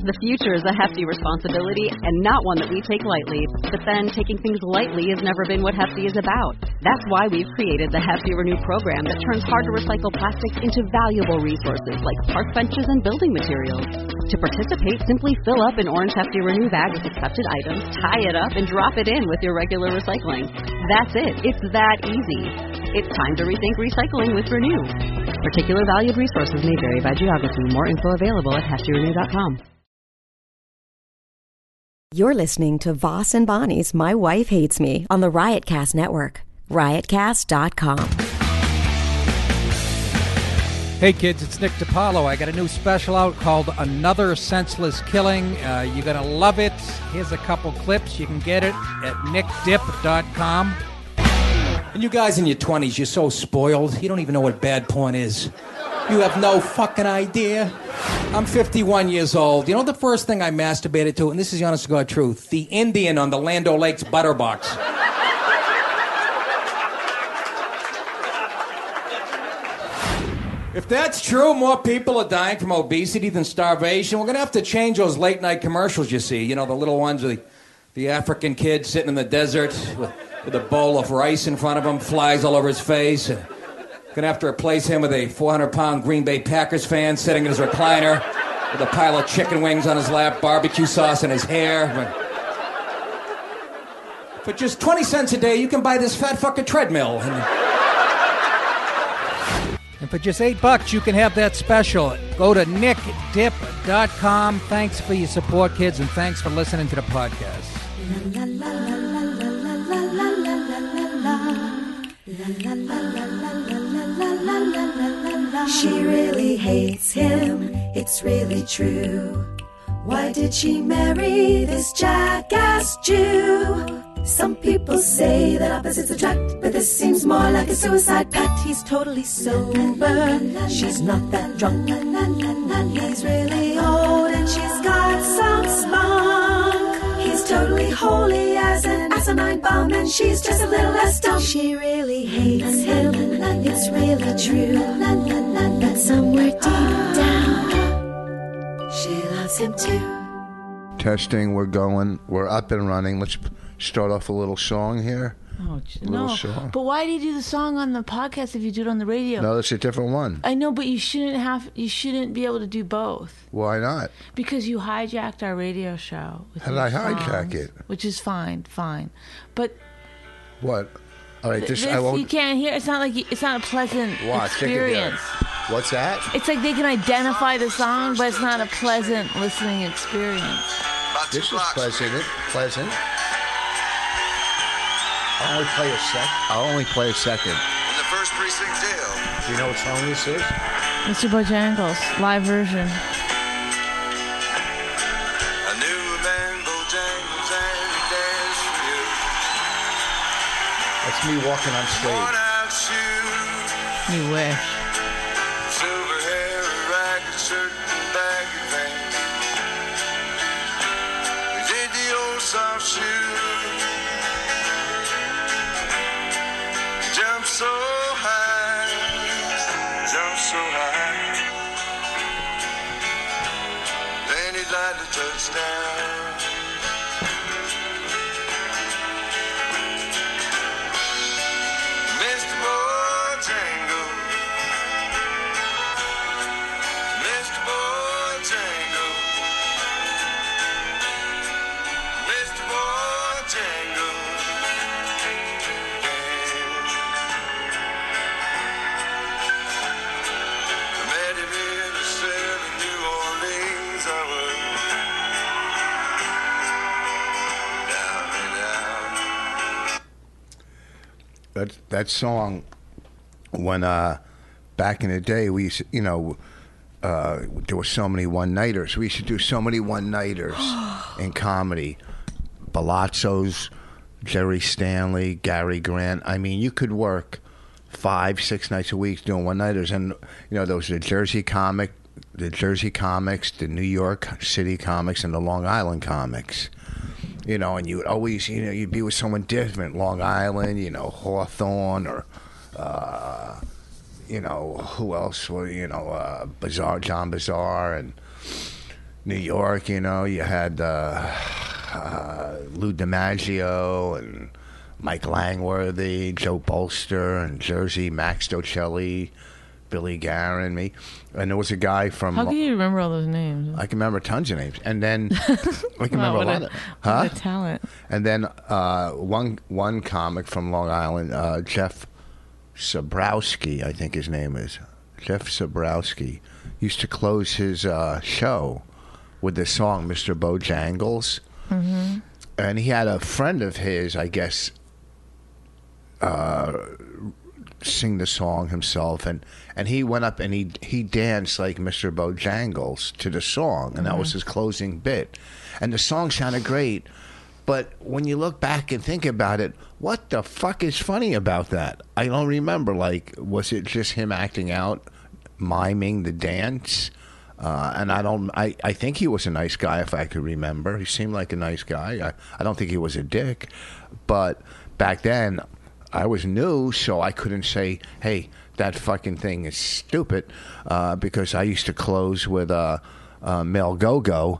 The future is a hefty responsibility and not one that we take lightly. But then taking things lightly has never been what Hefty is about. That's why we've created the Hefty Renew program that turns hard-to-recycle plastics into valuable resources like park benches and building materials. To participate, simply fill up an orange Hefty Renew bag with accepted items, tie it up, and drop it in with your regular recycling. That's it. It's that easy. It's time to rethink recycling with Renew. Particular valued resources may vary by geography. More info available at heftyrenew.com. You're listening to Voss and Bonnie's My Wife Hates Me on the Riotcast Network. Riotcast.com. Hey kids, it's Nick DiPaolo. I got a new special out called Another Senseless Killing. You're going to love it. Here's a couple clips. You can get it at nickdip.com. And you guys in your 20s, you're so spoiled, you don't even know what bad porn is. You have no fucking idea. I'm 51 years old. You know the first thing I masturbated to, and this is the honest to God truth, the Indian on the Land O'Lakes Butterbox. If that's true, more people are dying from obesity than starvation. We're going to have to change those late-night commercials you see. You know, the little ones with the African kid sitting in the desert with a bowl of rice in front of him, flies all over his face. Gonna have to replace him with a 400-pound Green Bay Packers fan sitting in his recliner with a pile of chicken wings on his lap, barbecue sauce in his hair. For just 20 cents a day, you can buy this fat fucking treadmill. And for just $8, you can have that special. Go to nickdip.com. Thanks for your support, kids, and thanks for listening to the podcast. She really hates him, it's really true. Why did she marry this jackass Jew? Some people say that opposites attract, but this seems more like a suicide pact. He's totally sober, she's not that drunk. He's really old and she's got some spunk. He's totally holy as an asinine bomb, and she's just a little less dumb. She really hates him, it's really true. But somewhere deep down, she loves him too. Testing, we're up and running. Let's start off a little song here. Oh, no. Song. But why do you do the song on the podcast if you do it on the radio? No, that's a different one. I know, but you shouldn't be able to do both. Why not? Because you hijacked our radio show. How did I hijack it? Which is fine. But what? All right, you can't hear. It's not a pleasant experience. What's that? It's like they can identify the song, but it's not a pleasant listening experience. This is pleasant. I'll only play a second. In the first precinct jail. Do you know what song this is? Mr. Bojangles, live version. A new man Bojangles and dance for you. That's me walking on stage. Worn out shoes. You wish. Silver hair, a ragged shirt, and baggy pants. We did the old soft shoe. Jump so high. Then he'd like to touch down. Mr. Bojangles, Mr. Bojangles, Mr. Bojangles. That song, when back in the day, we used to, there were so many one-nighters. We used to do so many one-nighters in comedy. Palazzo's, Jerry Stanley, Gary Grant. I mean, you could work 5-6 nights a week doing one-nighters. And, there was the Jersey Comics, the New York City comics, and the Long Island comics. And you would always, you'd be with someone different, Long Island, Hawthorne, or, who else? Well, John Bazaar, and, New York, you know, you had Lou DiMaggio and Mike Langworthy, Joe Bolster, and Jersey, Max Docelli, Billy Guerin, me. And there was a guy from... How can you remember all those names? I can remember tons of names. And then I can remember a lot of... What a talent. And then one comic from Long Island, Jeff Sabrowski, I think his name is. Jeff Sabrowski used to close his show with the song Mr. Bojangles. Mm-hmm. And he had a friend of his, I guess, sing the song himself. And he went up and he danced like Mr. Bojangles to the song. And that was his closing bit. And the song sounded great. But when you look back and think about it, what the fuck is funny about that? I don't remember. Like, was it just him acting out, miming the dance? And I think he was a nice guy, if I could remember. He seemed like a nice guy. I don't think he was a dick. But back then, I was new, so I couldn't say, hey, that fucking thing is stupid, because I used to close with Mel Go-Go,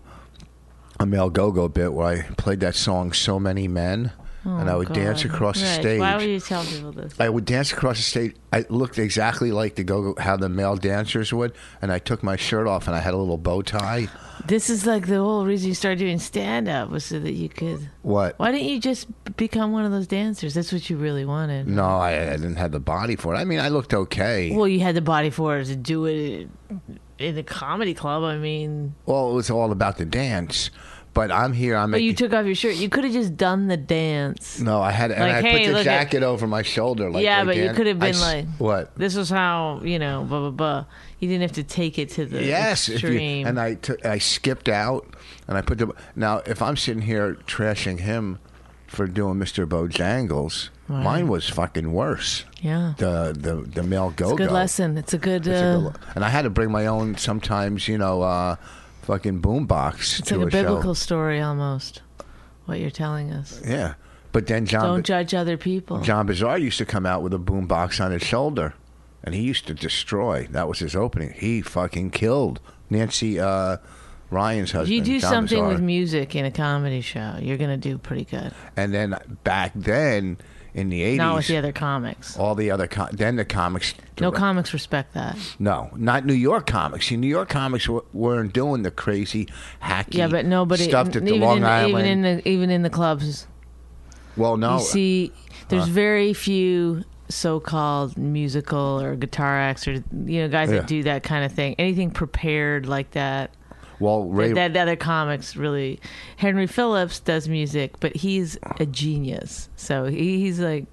a Mel Go-Go bit where I played that song So Many Men, and I would dance across the stage. Why would you tell people this? I would dance across the stage. I looked exactly like the Go-Go, how the male dancers would, and I took my shirt off and I had a little bow tie. This is like the whole reason you started doing stand-up, was so that you could... What? Why didn't you just become one of those dancers? That's what you really wanted. No, I didn't have the body for it. I mean, I looked okay. Well, you had the body for it to do it in the comedy club. I mean... Well, it was all about the dance. But I'm here. But you took off your shirt. You could have just done the dance. No, I had, and like, I put the jacket over my shoulder. Like, yeah, but you could have been like, what? This was how, blah blah blah. You didn't have to take it to the extreme. And I skipped out, and I put the. Now, if I'm sitting here trashing him for doing Mr. Bojangles, mine was fucking worse. Yeah. The male Go-Go. It's a good lesson. It's a good. And I had to bring my own sometimes. Fucking boombox. It's like a biblical story almost, what you're telling us. Yeah. But then don't judge other people. John Bizarre used to come out with a boombox on his shoulder, and he used to destroy. That was his opening. He fucking killed Nancy Ryan's husband. If you do John something Bizarre. with music in a comedy show, you're going to do pretty good. And then back then, in the 80s... Not with the other comics. All the other... then the comics... No comics respect that. No, not New York comics. See, New York comics weren't doing the crazy, hacky but nobody, stuff that the Long Island... Even in the clubs. Well, no. You see, there's very few so-called musical or guitar acts or guys that do that kind of thing. Anything prepared like that. Well, that other comics really. Henry Phillips does music, but he's a genius. So he's like,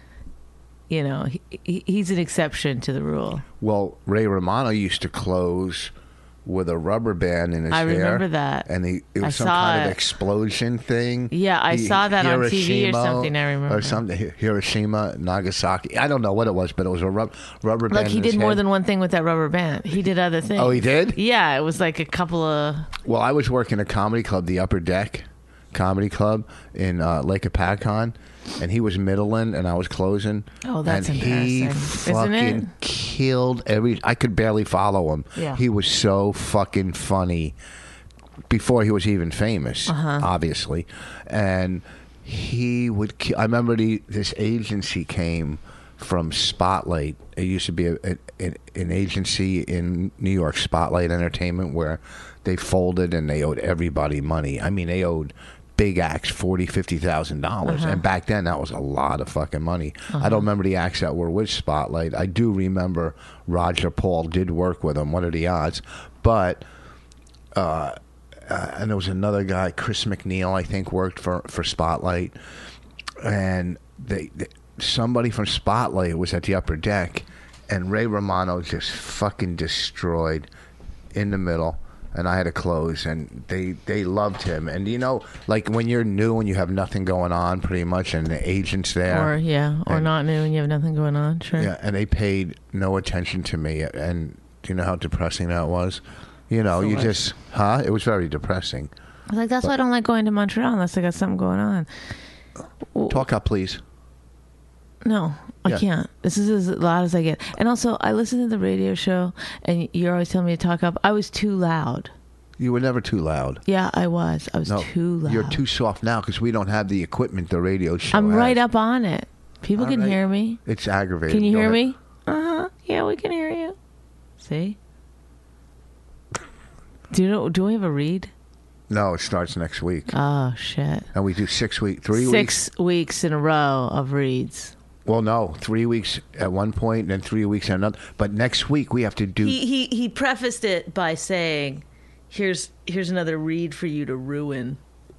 he's an exception to the rule. Well, Ray Romano used to close with a rubber band in his hair. I remember that. And it was some kind of explosion thing. Yeah, I saw that on TV or something, I remember. Or something, Hiroshima, Nagasaki. I don't know what it was, but it was a rubber band. Like, he did more than one thing with that rubber band. He did other things. Oh, he did? Yeah, it was like a couple of... Well, I was working a comedy club, the Upper Deck Comedy Club in Lake Apacon. And he was middling, and I was closing. Oh, that's and embarrassing. He fucking killed I could barely follow him. Yeah. He was so fucking funny before he was even famous, obviously. And he would... I remember this agency came from Spotlight. It used to be an agency in New York, Spotlight Entertainment, where they folded and they owed everybody money. I mean, they owed... big acts $40,000-$50,000, and back then that was a lot of fucking money. I don't remember the acts that were with Spotlight. I do remember Roger Paul did work with them. What are the odds? But and there was another guy, Chris McNeil, I think, worked for Spotlight, and somebody from Spotlight was at the Upper Deck, and Ray Romano just fucking destroyed in the middle. And I had to close, and they loved him. And like when you're new and you have nothing going on, pretty much, and the agent's there, or not new and you have nothing going on, sure. Yeah, and they paid no attention to me. And do you know how depressing that was? It was very depressing. I was like, that's why I don't like going to Montreal unless I got something going on. Talk up, please. No, I can't. This is as loud as I get. And also, I listen to the radio show, and you're always telling me to talk up. I was too loud. You were never too loud. Yeah, I was. I was too loud. You're too soft now because we don't have the equipment the radio show I'm has. right up on it. People can hear me. It's aggravating. Can you Go hear ahead. me? Uh-huh. Yeah, we can hear you. See? Do we have a read? No, it starts next week. Oh, shit. And we do 6 weeks, 3 weeks. 6 weeks in a row of reads. Well, no, 3 weeks at one point, and then 3 weeks at another. But next week we have to do. He prefaced it by saying, "Here's another read for you to ruin."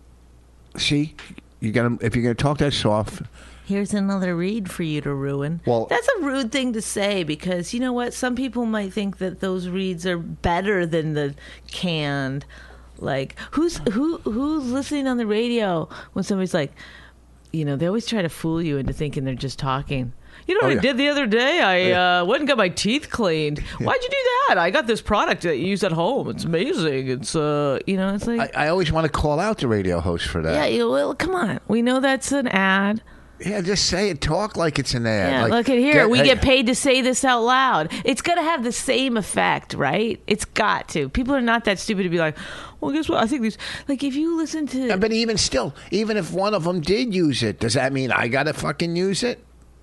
See, you got if you're gonna talk that soft. Here's another read for you to ruin. Well, that's a rude thing to say because you know what? Some people might think that those reads are better than the canned. Like who's listening on the radio when somebody's like, you know, they always try to fool you into thinking they're just talking. You know what I did the other day? I went and got my teeth cleaned. Why'd you do that? I got this product that you use at home. It's amazing. It's you know, it's like I always want to call out the radio host for that. Yeah, well, come on. We know that's an ad. Yeah, just say it. Talk like it's an ad. Yeah, like, look at here. We get paid to say this out loud. It's got to have the same effect, right? It's got to. People are not that stupid to be like, well, guess what? I think these... Like, if you listen to... Yeah, but even still, even if one of them did use it, does that mean I got to fucking use it?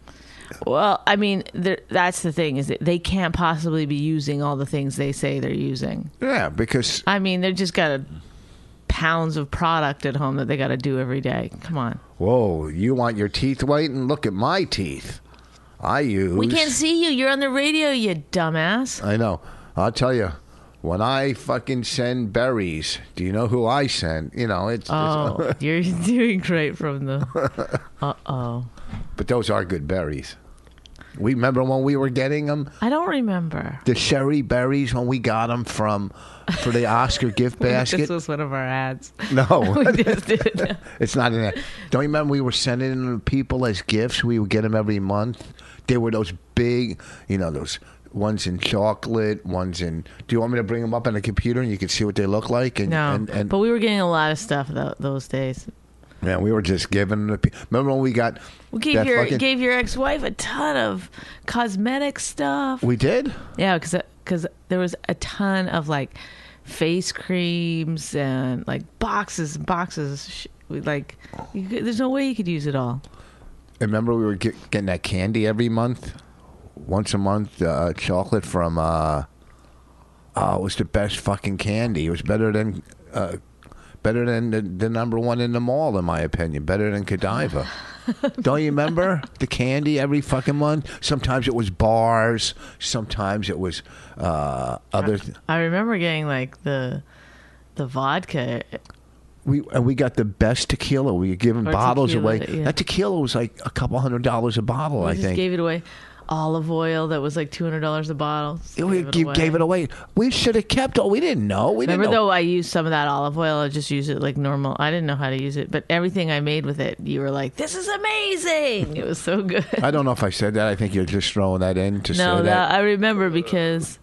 Well, I mean, that's the thing, is that they can't possibly be using all the things they say they're using. Yeah, because... I mean, they've just got pounds of product at home that they got to do every day. Come on. Whoa, you want your teeth whitened? Look at my teeth. I use... We can't see you. You're on the radio, you dumbass. I know. I'll tell you, when I fucking send berries, do you know who I send? You know, it's... Oh, you're doing great from the... Uh-oh. But those are good berries. We remember when we were getting them? I don't remember. The sherry berries when we got them for the Oscar gift basket. This was one of our ads. No. We just did. It's not in there. Don't you remember we were sending them to people as gifts? We would get them every month. They were those big, you know, those ones in chocolate, ones in... Do you want me to bring them up on the computer and you can see what they look like? And, no, but we were getting a lot of stuff those days. Man, we were just giving them. Remember when we got? We gave your ex-wife a ton of cosmetic stuff. We did. Yeah, because there was a ton of like face creams and like boxes and boxes. There's no way you could use it all. I remember we were getting that candy every month, once a month, chocolate from. It was the best fucking candy. It was better than. Better than the number one in the mall, in my opinion. Better than Godiva. Don't you remember the candy every fucking month? Sometimes it was bars. Sometimes it was other. I remember getting like the vodka. We got the best tequila. We were giving bottles tequila, away. Yeah. That tequila was like a couple $100 a bottle. I think. Gave it away. Olive oil that was like $200 a bottle. We gave it away. We should have kept it. We didn't know. Remember though, I used some of that olive oil. I just used it like normal. I didn't know how to use it, but everything I made with it, you were like, "This is amazing!" It was so good. I don't know if I said that. I think you're just throwing that in to say that. No, I remember because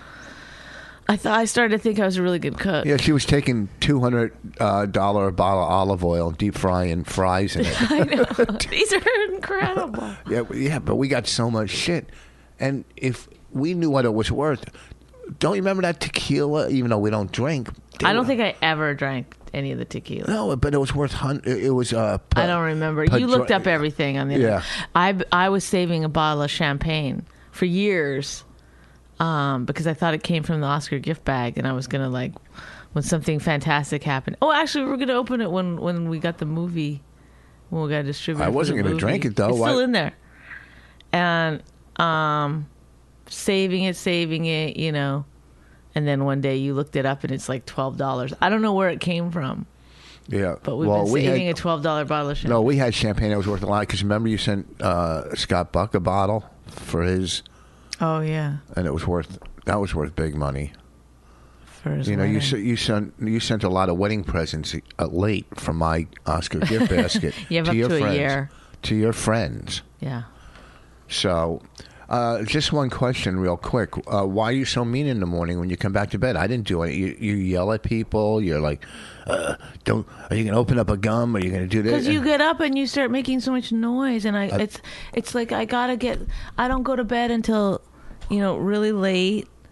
I started to think I was a really good cook. Yeah, she was taking $200 bottle of olive oil, deep frying fries in it. I know. These are incredible. Yeah, but we got so much shit. And if we knew what it was worth, don't you remember that tequila, even though we don't drink? I don't think I ever drank any of the tequila. No, but it was worth it was I don't remember. You looked up everything on the internet. I was saving a bottle of champagne for years. Because I thought it came from the Oscar gift bag, and I was gonna like when something fantastic happened. Oh, actually, we were gonna open it when we got the movie, when we got distributed. I wasn't gonna drink it though. It's still in there, and saving it, you know, and then one day you looked it up and it's like $12. I don't know where it came from. Yeah, but we've been saving a $12 bottle of champagne. No, we had champagne that was worth a lot because remember you sent Scott Buck a bottle for his. Oh yeah, and that was worth big money. For his you know, wedding. you sent a lot of wedding presents late from my Oscar gift basket you have to up your to friends, a year. To your friends. Yeah. So, just one question, real quick. Why are you so mean in the morning when you come back to bed? I didn't do it. You yell at people. You're like, "Don't! Are you gonna open up a gum? Are you gonna do this?" Because you get up and you start making so much noise, and it's like I don't go to bed until, you know, really late,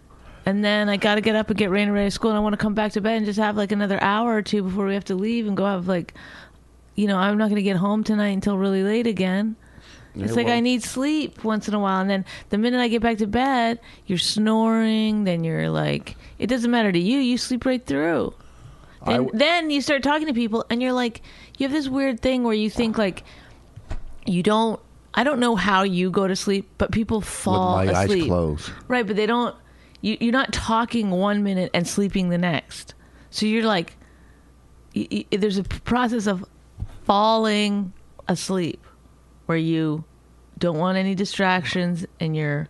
And then I got to get up and get Raina ready to school, and I want to come back to bed and just have like another hour or two before we have to leave and go have like, I'm not going to get home tonight until really late again. It's like I need sleep once in a while. And then the minute I get back to bed, you're snoring. Then you're like, it doesn't matter to you. You sleep right through. Then you start talking to people and you're like, you have this weird thing where you think like, I don't know how you go to sleep, but people fall with my asleep. eyes closed. Right, but they don't, you're not talking 1 minute and sleeping the next. So you're like, there's a process of falling asleep where you don't want any distractions and you're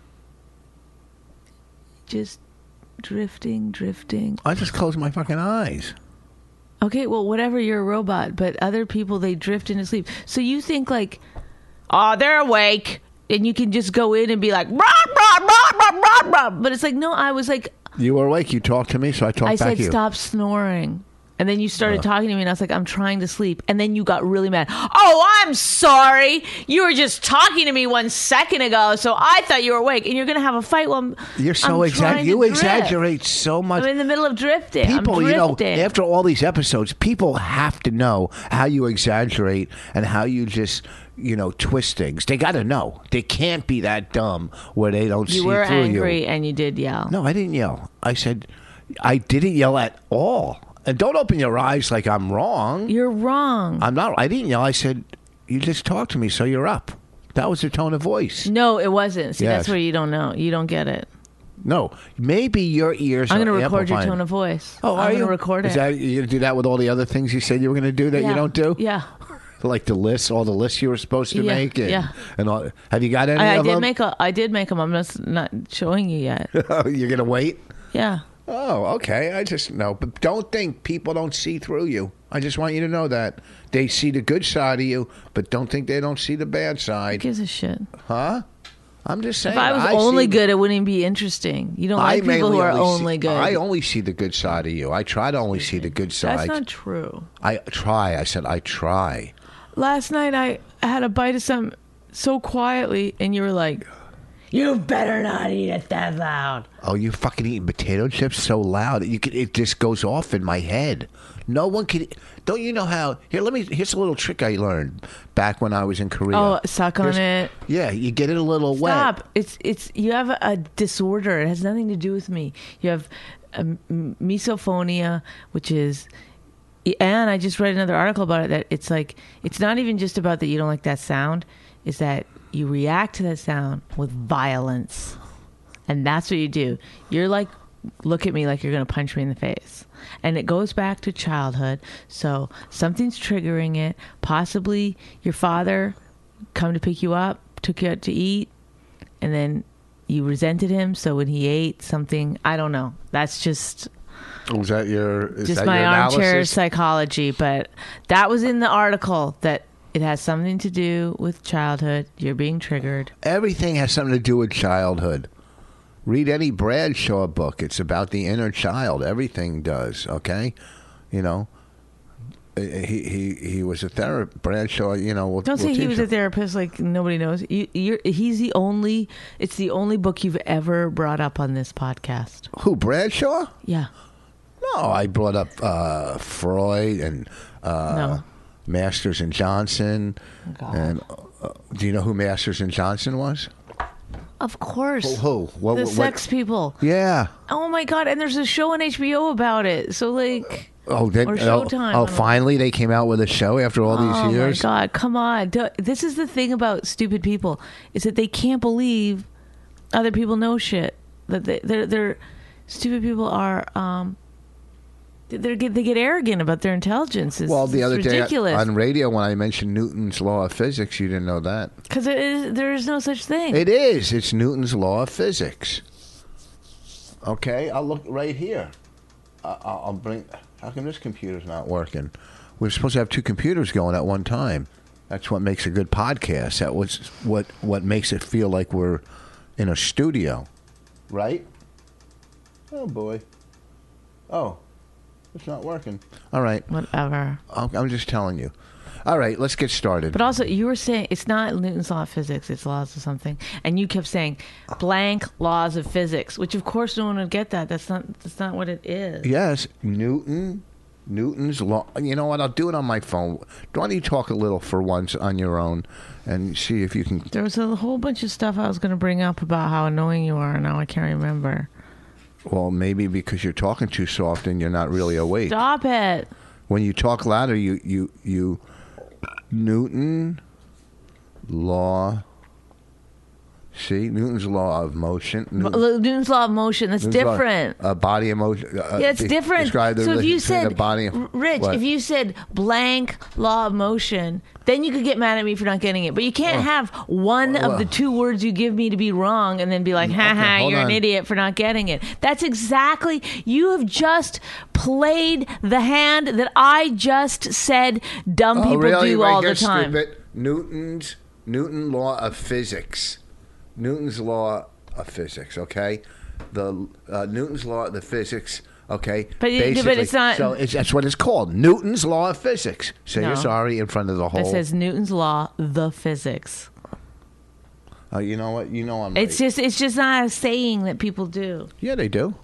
just drifting. I just closed my fucking eyes. Okay, well, whatever, you're a robot, but other people, they drift into sleep. So you think like, oh, they're awake, and you can just go in and be like, rah, rah, rah, rah, rah, rah. But it's like, no, I was like... You were awake, you talked to me, so I talked back to you. I said, stop snoring. And then you started talking to me, and I was like, I'm trying to sleep. And then you got really mad. Oh, I'm sorry. You were just talking to me 1 second ago, so I thought you were awake. And you're going to have a fight while You're so you exaggerate so much. I'm in the middle of drifting. People, I'm drifting. after all these episodes, people have to know how you exaggerate and how you just, twist things. They got to know. They can't be that dumb where they don't see You through were you. angry, and you did yell. No, I didn't yell. I said, I didn't yell at all. And don't open your eyes like I'm wrong. You're wrong. I'm not. I didn't yell. I said, you just talked to me, so you're up. That was the tone of voice. No, it wasn't. See, Yes. that's where you don't know. You don't get it. No, maybe your ears I'm are going to record your amplifying. tone of voice. Oh, I'm are going you? to record it. Is that, you gonna do that with all the other things you said you were going to do that you don't do? Yeah. Like the lists, all the lists you were supposed to make. And, and all, have you got any of them? I did make them. I'm just not showing you yet. You're going to wait? Yeah. Oh, okay. I just know. But don't think people don't see through you. I just want you to know that. They see the good side of you, but don't think they don't see the bad Who side. gives a shit? Huh? I'm just saying. If I was only good, it wouldn't even be interesting. You don't like people who are only good. I only see the good side of you. I try to only see the good side. That's not true. I try. I said I try. Last night I had a bite of something so quietly, and you were like, you better not eat it that loud. Oh, you fucking eating potato chips so loud. It just goes off in my head. No one can. Don't you know how? Here's a little trick I learned back when I was in Korea. Oh, suck on it. Yeah, you get it a little wet. Stop. It's you have a disorder. It has nothing to do with me. You have misophonia, which is, and I just read another article about it, that it's like, it's not even just about that you don't like that sound, is that you react to that sound with violence. And that's what you do. You're like, look at me like you're going to punch me in the face. And it goes back to childhood. So something's triggering it. Possibly your father come to pick you up, took you out to eat, and then you resented him. So when he ate something, I don't know. That's just... Was that just my armchair psychology? But that was in the article, that it has something to do with childhood. You're being triggered. Everything has something to do with childhood. Read any Bradshaw book. It's about the inner child. Everything does. Okay, he was a therapist. Bradshaw. Don't say he was a therapist like nobody knows. He's the only. It's the only book you've ever brought up on this podcast. Who, Bradshaw? Yeah. No, I brought up Freud and Masters and Johnson. God. And do you know who Masters and Johnson was? Of course. Who? The sex people. Yeah. Oh my God! And there's a show on HBO about it. So like. Or Showtime. Oh, finally they came out with a show after all these years. Oh my God! Come on. This is the thing about stupid people, is that they can't believe other people know shit. That they're stupid people are. They get arrogant about their intelligence. It's the other ridiculous. day on radio, when I mentioned Newton's law of physics, you didn't know that. Because there is no such thing. It is. It's Newton's law of physics. Okay, I'll look right here. I'll bring. How come this computer's not working? We're supposed to have two computers going at one time. That's what makes a good podcast. That was what makes it feel like we're in a studio, right? Oh boy. Oh. It's not working. All right. Whatever. I'm just telling you. All right, let's get started. But also, you were saying it's not Newton's law of physics; it's laws of something, and you kept saying blank laws of physics, which of course no one would get that. That's not what it is. Yes, Newton's law. You know what? I'll do it on my phone. Why don't you talk a little for once on your own and see if you can. There was a whole bunch of stuff I was going to bring up about how annoying you are, and now I can't remember. Well, maybe because you're talking too soft and you're not really awake. Stop it. When you talk louder, you Newton law. See, Newton's law of motion. Newton's law of motion. That's different. Body of motion. Yeah, it's different. Describe the so if you said, the body of, Rich, what? if you said blank law of motion, then you could get mad at me for not getting it. But you can't have one of the two words you give me to be wrong and then be like, you're an idiot for not getting it. That's exactly, you have just played the hand that I just said dumb people do all the time. Stupid. Newton law of physics. Newton's law of physics, okay? The Newton's law of the physics, okay? But it's not. So that's what it's called. Newton's law of physics. Say you're sorry in front of the whole. It says Newton's law, the physics. You know what? You know I'm right. It's just not a saying that people do. Yeah, they do.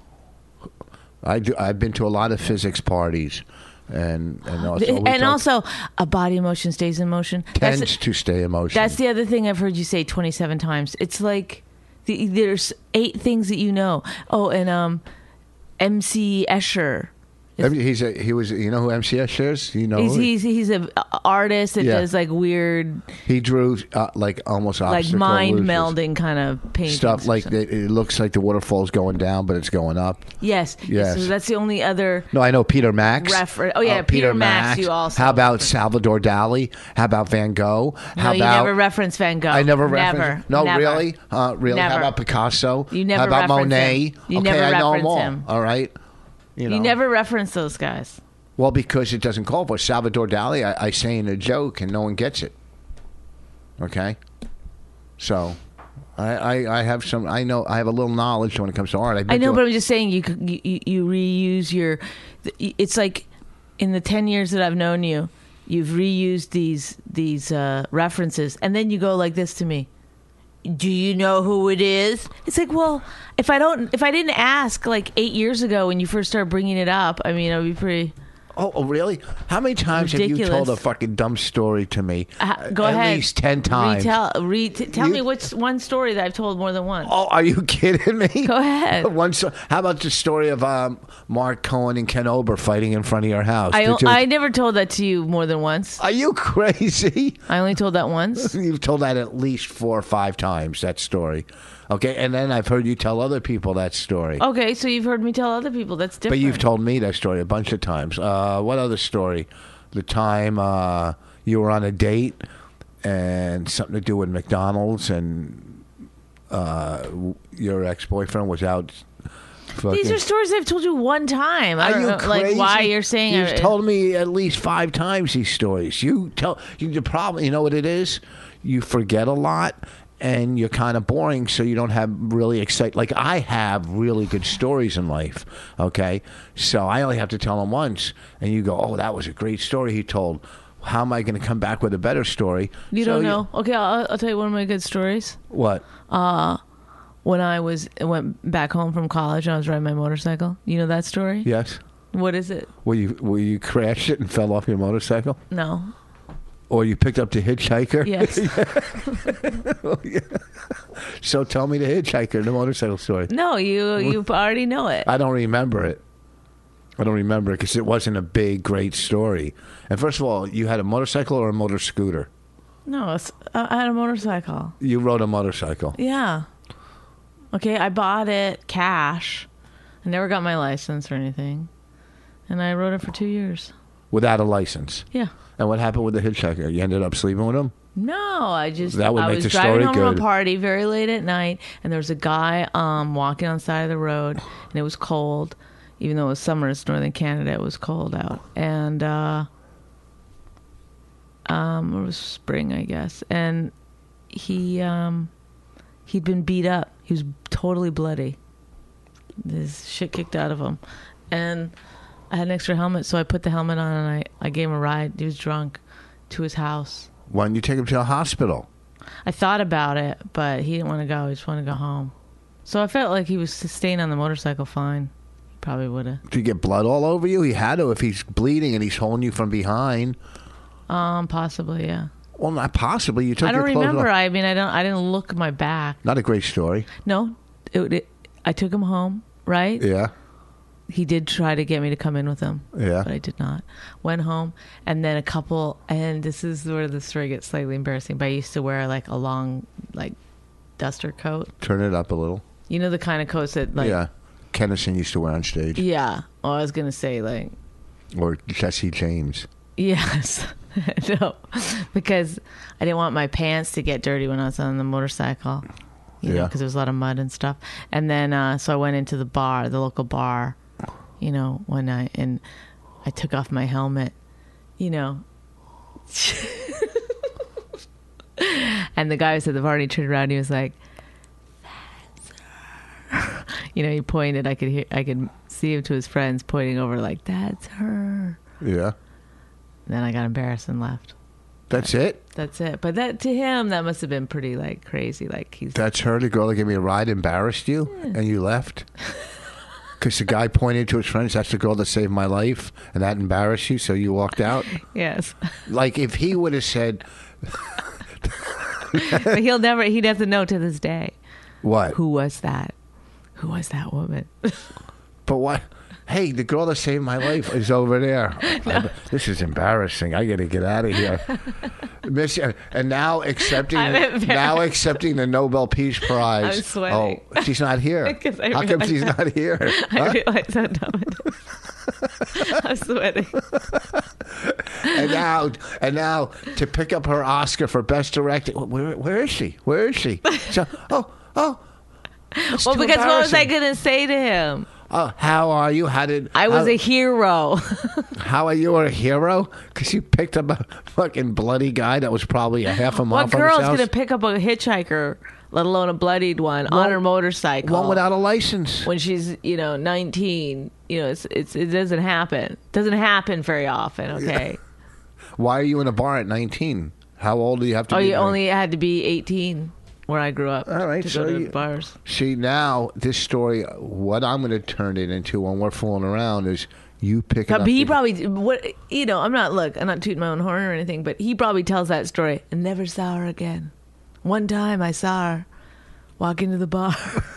I do. I've been to a lot of physics parties. And also, a body in motion stays in motion. Tends to stay in motion. That's the other thing I've heard you say 27 times. It's like there's 8 things that you know. Oh, and MC Escher. He was. You know who MC Escher is? You know, he's an artist that does like weird. He drew like almost like mind melding kind of paintings stuff. Like it looks like the waterfall's going down, but it's going up. Yes. So that's the only other. No, I know Peter Max. Peter Max. You also. How about Salvador Dali? How about Van Gogh? You never reference Van Gogh. I never reference. No, never. Really? Really? Never. How about Picasso? You never. How about reference Monet? Him. You never I know reference them all. him. All right. You never reference those guys. Well, because it doesn't call for Salvador Dali. I say in a joke, and no one gets it. Okay, so I have some. I know I have a little knowledge when it comes to art. I know, but I'm just saying you reuse your. It's like in the 10 years that I've known you, you've reused these references, and then you go like this to me. Do you know who it is? It's like, well, if I didn't ask like 8 years ago when you first started bringing it up, I mean, it would be pretty. Oh, really? How many times ridiculous. Have you told a fucking dumb story to me? Go ahead. At least 10 times. Tell me what's one story that I've told more than once. Oh, are you kidding me? Go ahead. How about the story of Mark Cohen and Ken Ober fighting in front of your house? I never told that to you more than once. Are you crazy? I only told that once. You've told that at least 4 or 5 times, that story. Okay, and then I've heard you tell other people that story. Okay, so you've heard me tell other people. That's different. But you've told me that story a bunch of times. What other story? The time you were on a date and something to do with McDonald's and your ex-boyfriend was out. These are stories I've told you one time. I don't know, crazy? Like why you're saying You've told me at least 5 times these stories. The problem, you know what it is? You forget a lot. And you're kind of boring, so you don't have really exciting. Like I have really good stories in life, okay? So I only have to tell them once, and you go, "Oh, that was a great story he told." How am I going to come back with a better story? You don't know. Okay, I'll tell you one of my good stories. What? When I went back home from college, and I was riding my motorcycle. You know that story? Yes. What is it? Will you crash it and fell off your motorcycle? No. Or you picked up the hitchhiker? Yes. So tell me the hitchhiker, the motorcycle story. No, you already know it. I don't remember it. Because it wasn't a big, great story. And first of all, you had a motorcycle or a motor scooter? No, I had a motorcycle. You rode a motorcycle? Yeah. Okay, I bought it cash. I never got my license or anything. And I rode it for 2 years. Without a license? Yeah. And what happened with the hitchhiker? You ended up sleeping with him? No, I was the driving home good. from a party very late at night, and there was a guy walking on the side of the road, and it was cold. Even though it was summer in northern Canada, it was cold out. And it was spring, I guess. And he'd been beat up. He was totally bloody. His shit kicked out of him. And I had an extra helmet, so I put the helmet on and I gave him a ride. He was drunk to his house. Why didn't you take him to a hospital? I thought about it, but he didn't want to go. He just wanted to go home. So I felt like he was staying on the motorcycle fine. He probably would have. Did you get blood all over you? He had to if he's bleeding and he's holding you from behind. Possibly, yeah. Well, not possibly. You took I don't your clothes remember. off. I mean, I didn't look at my back. Not a great story. No, I took him home, right? Yeah. He did try to get me to come in with him. Yeah. But I did not. Went home, and then and this is where the story gets slightly embarrassing, but I used to wear like a long, like, duster coat. Turn it up a little. You know the kind of coats that, like... Yeah. Kennison used to wear on stage. Yeah. Oh, I was going to say, like... Or Jesse James. Yes. No. Because I didn't want my pants to get dirty when I was on the motorcycle. You know, because there was a lot of mud and stuff. And then, so I went into the local bar, you know, and I took off my helmet, you know. And the guy was at the bar and he turned around and he was like, "That's her." You know, he pointed. I could see him to his friends pointing over like, "That's her." Yeah. And then I got embarrassed and left. That's it? That's it. But that to him, that must have been pretty like crazy. Like That's her, the girl that gave me a ride, embarrassed you, and you left? Because the guy pointed to his friends, that's the girl that saved my life, and that embarrassed you, so you walked out? Yes. Like, if he would have said... But he'd have to know to this day. What? Who was that? Who was that woman? But what? Hey, the girl that saved my life is over there. No. This is embarrassing. I got to get out of here. And now accepting the Nobel Peace Prize. I'm sweating. Oh, she's not here. How come she's not here? I realize how dumb it is. I'm sweating. And now to pick up her Oscar for Best Director. Where is she? Where is she? So, oh. Well, because what was I going to say to him? Oh, how are you? I was a hero. How are you a hero? Because you picked up a fucking bloody guy that was probably a half a mile What from his girl's house. going to pick up a hitchhiker, let alone a bloodied one, on her motorcycle? One without a license. When she's, 19. It doesn't happen. Doesn't happen very often, okay? Why are you in a bar at 19? How old do you have to be? You only had to be 18 where I grew up. All right, to so go to bars. See, now this story, what I'm going to turn it into when we're fooling around is you picking up. But he probably, I'm not tooting my own horn or anything, but he probably tells that story and never saw her again. One time I saw her walk into the bar.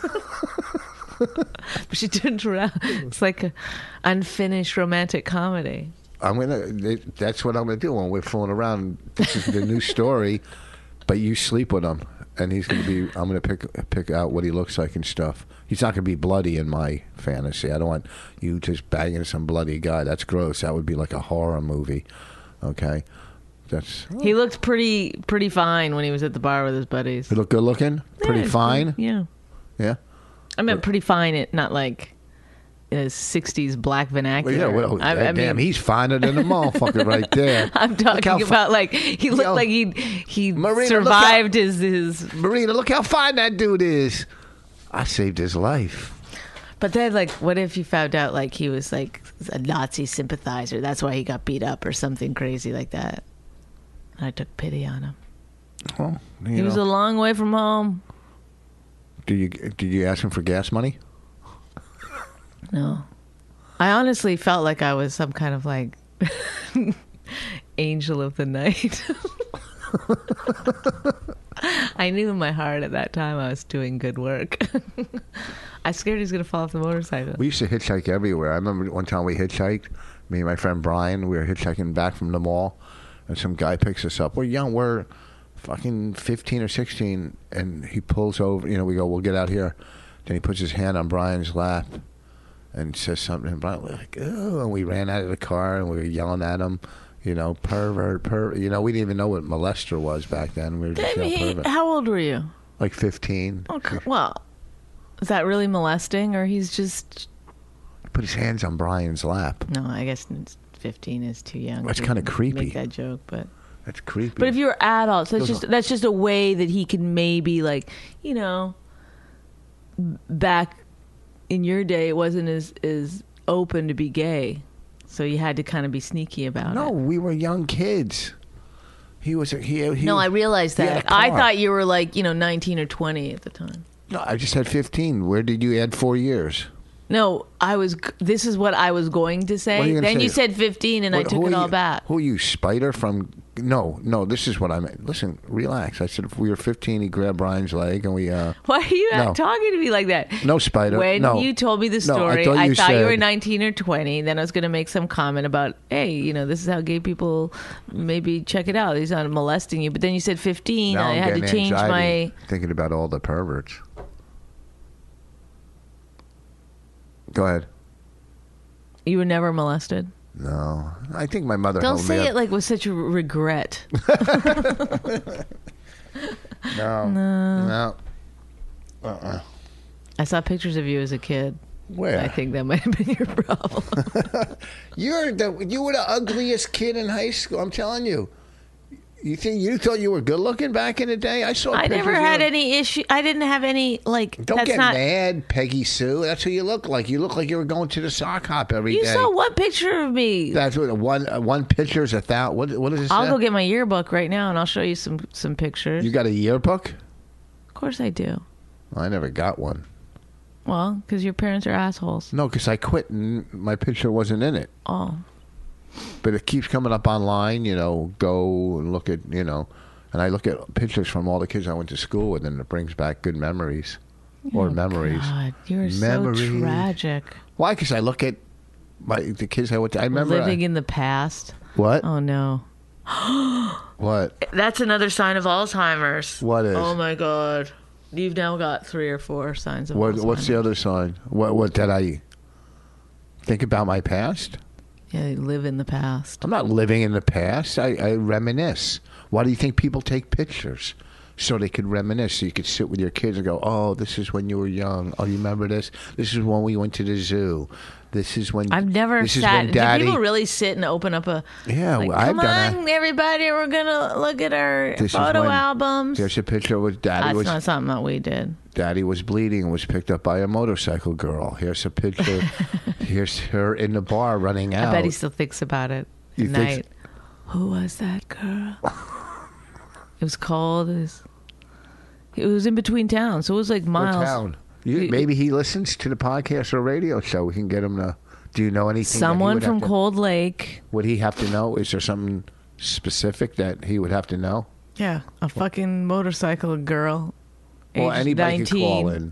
But she turned around. It's like an unfinished romantic comedy. That's what I'm going to do when we're fooling around. This is the new story, but you sleep with him. And he's going to be, I'm going to pick out what he looks like and stuff. He's not going to be bloody in my fantasy. I don't want you just banging some bloody guy. That's gross. That would be like a horror movie. Okay? He looked pretty fine when he was at the bar with his buddies. He looked good looking? Pretty fine? Yeah. Yeah? I meant pretty fine, not like in his 60s black vernacular. Well, yeah, damn, he's finer than a motherfucker right there. I'm talking about like he looked like he Marina, survived his. Marina, look how fine that dude is. I saved his life. But then, like, what if you found out like he was like a Nazi sympathizer? That's why he got beat up or something crazy like that. And I took pity on him. Well, he was a long way from home. Did you ask him for gas money? No. I honestly felt like I was some kind of like angel of the night. I knew in my heart at that time I was doing good work. I was scared he was going to fall off the motorcycle. We used to hitchhike everywhere. I remember one time we hitchhiked. Me and my friend Brian, we were hitchhiking back from the mall, and some guy picks us up. We're young. We're fucking 15 or 16, and he pulls over. We go, we'll get out here. Then he puts his hand on Brian's lap and says something, and Brian was like, oh, and we ran out of the car, and we were yelling at him, pervert. We didn't even know what molester was back then. We were just yelling pervert. How old were you? Like 15. Okay. Well, is that really molesting, or he's just... Put his hands on Brian's lap. No, I guess 15 is too young. That's kind of creepy. Make that joke, but... That's creepy. But if you're adults, that's just a way that he can maybe, like, back in your day, it wasn't as open to be gay. So you had to kind of be sneaky about No, it. we were young kids. He was. No, I realized he had that. a I car. thought you were like, 19 or 20 at the time. No, I just had 15. Where did you add 4 years? No, this is what I was going to say. What are you gonna Then say? you said 15 and I What- took who it are all you- back. Who are you, Spider from? No, this is what I meant. Listen, relax. I said if we were 15, he grabbed Brian's leg and we. Why are you No. talking to me like that? No, Spider. When no. you told me the No, story, thought I you thought you were said- 19 or 20. Then I was going to make some comment about, hey, this is how gay people maybe check it out. He's not molesting you. But then you said 15. Now I I'm had to getting change anxiety thinking about all the perverts. Go ahead. You were never molested? No, I think my mother. Don't held me say up. it like with such a regret. No. I saw pictures of you as a kid. Where? I think that might have been your problem. You were the ugliest kid in high school. I'm telling you. You thought you were good looking back in the day? I saw. I never pictures had of- any issue. I didn't have any like. Don't that's get not. mad, Peggy Sue. That's who you look like. You look like you were going to the sock hop every day. You saw what picture of me? That's what one picture is 1,000. What does it say? I'll go get my yearbook right now and I'll show you some pictures. You got a yearbook? Of course I do. I never got one. Well, because your parents are assholes. No, because I quit and my picture wasn't in it. Oh. But it keeps coming up online. Go and look at and I look at pictures from all the kids I went to school with, and it brings back good memories. Or memories. God, you're Memories. so tragic. Why? Because I look at the kids I went to. I remember Living in the past. what? Oh no. What? That's another sign of Alzheimer's. What is? Oh my God. You've now got 3 or 4 signs of Alzheimer's. What's the other sign? What did I think about my past? Yeah, you live in the past. I'm not living in the past. I reminisce. Why do you think people take pictures? So they could reminisce. So you could sit with your kids and go, oh, this is when you were young. Oh, you remember this? This is when we went to the zoo. This is when... I've never this is sat. when Daddy... Do people really sit and open up a... Yeah, like, well, I've come done on, everybody, we're going to look at our This is photo when- albums. Here's a picture with Daddy That's was... not something that we did. Daddy was bleeding and was picked up by a motorcycle girl. Here's a picture. Here's her in the bar running out. I bet he still thinks about it You at think night. Who was that girl? It was cold. It was in between towns, so it was like What miles. town? Maybe he listens to the podcast or radio show. We can get him to... Do you know anything? that he Someone would have from to- Cold Lake. Would he have to know? Is there something specific that he would have to know? Yeah, a fucking motorcycle girl. Well, aged anybody 19. could call in.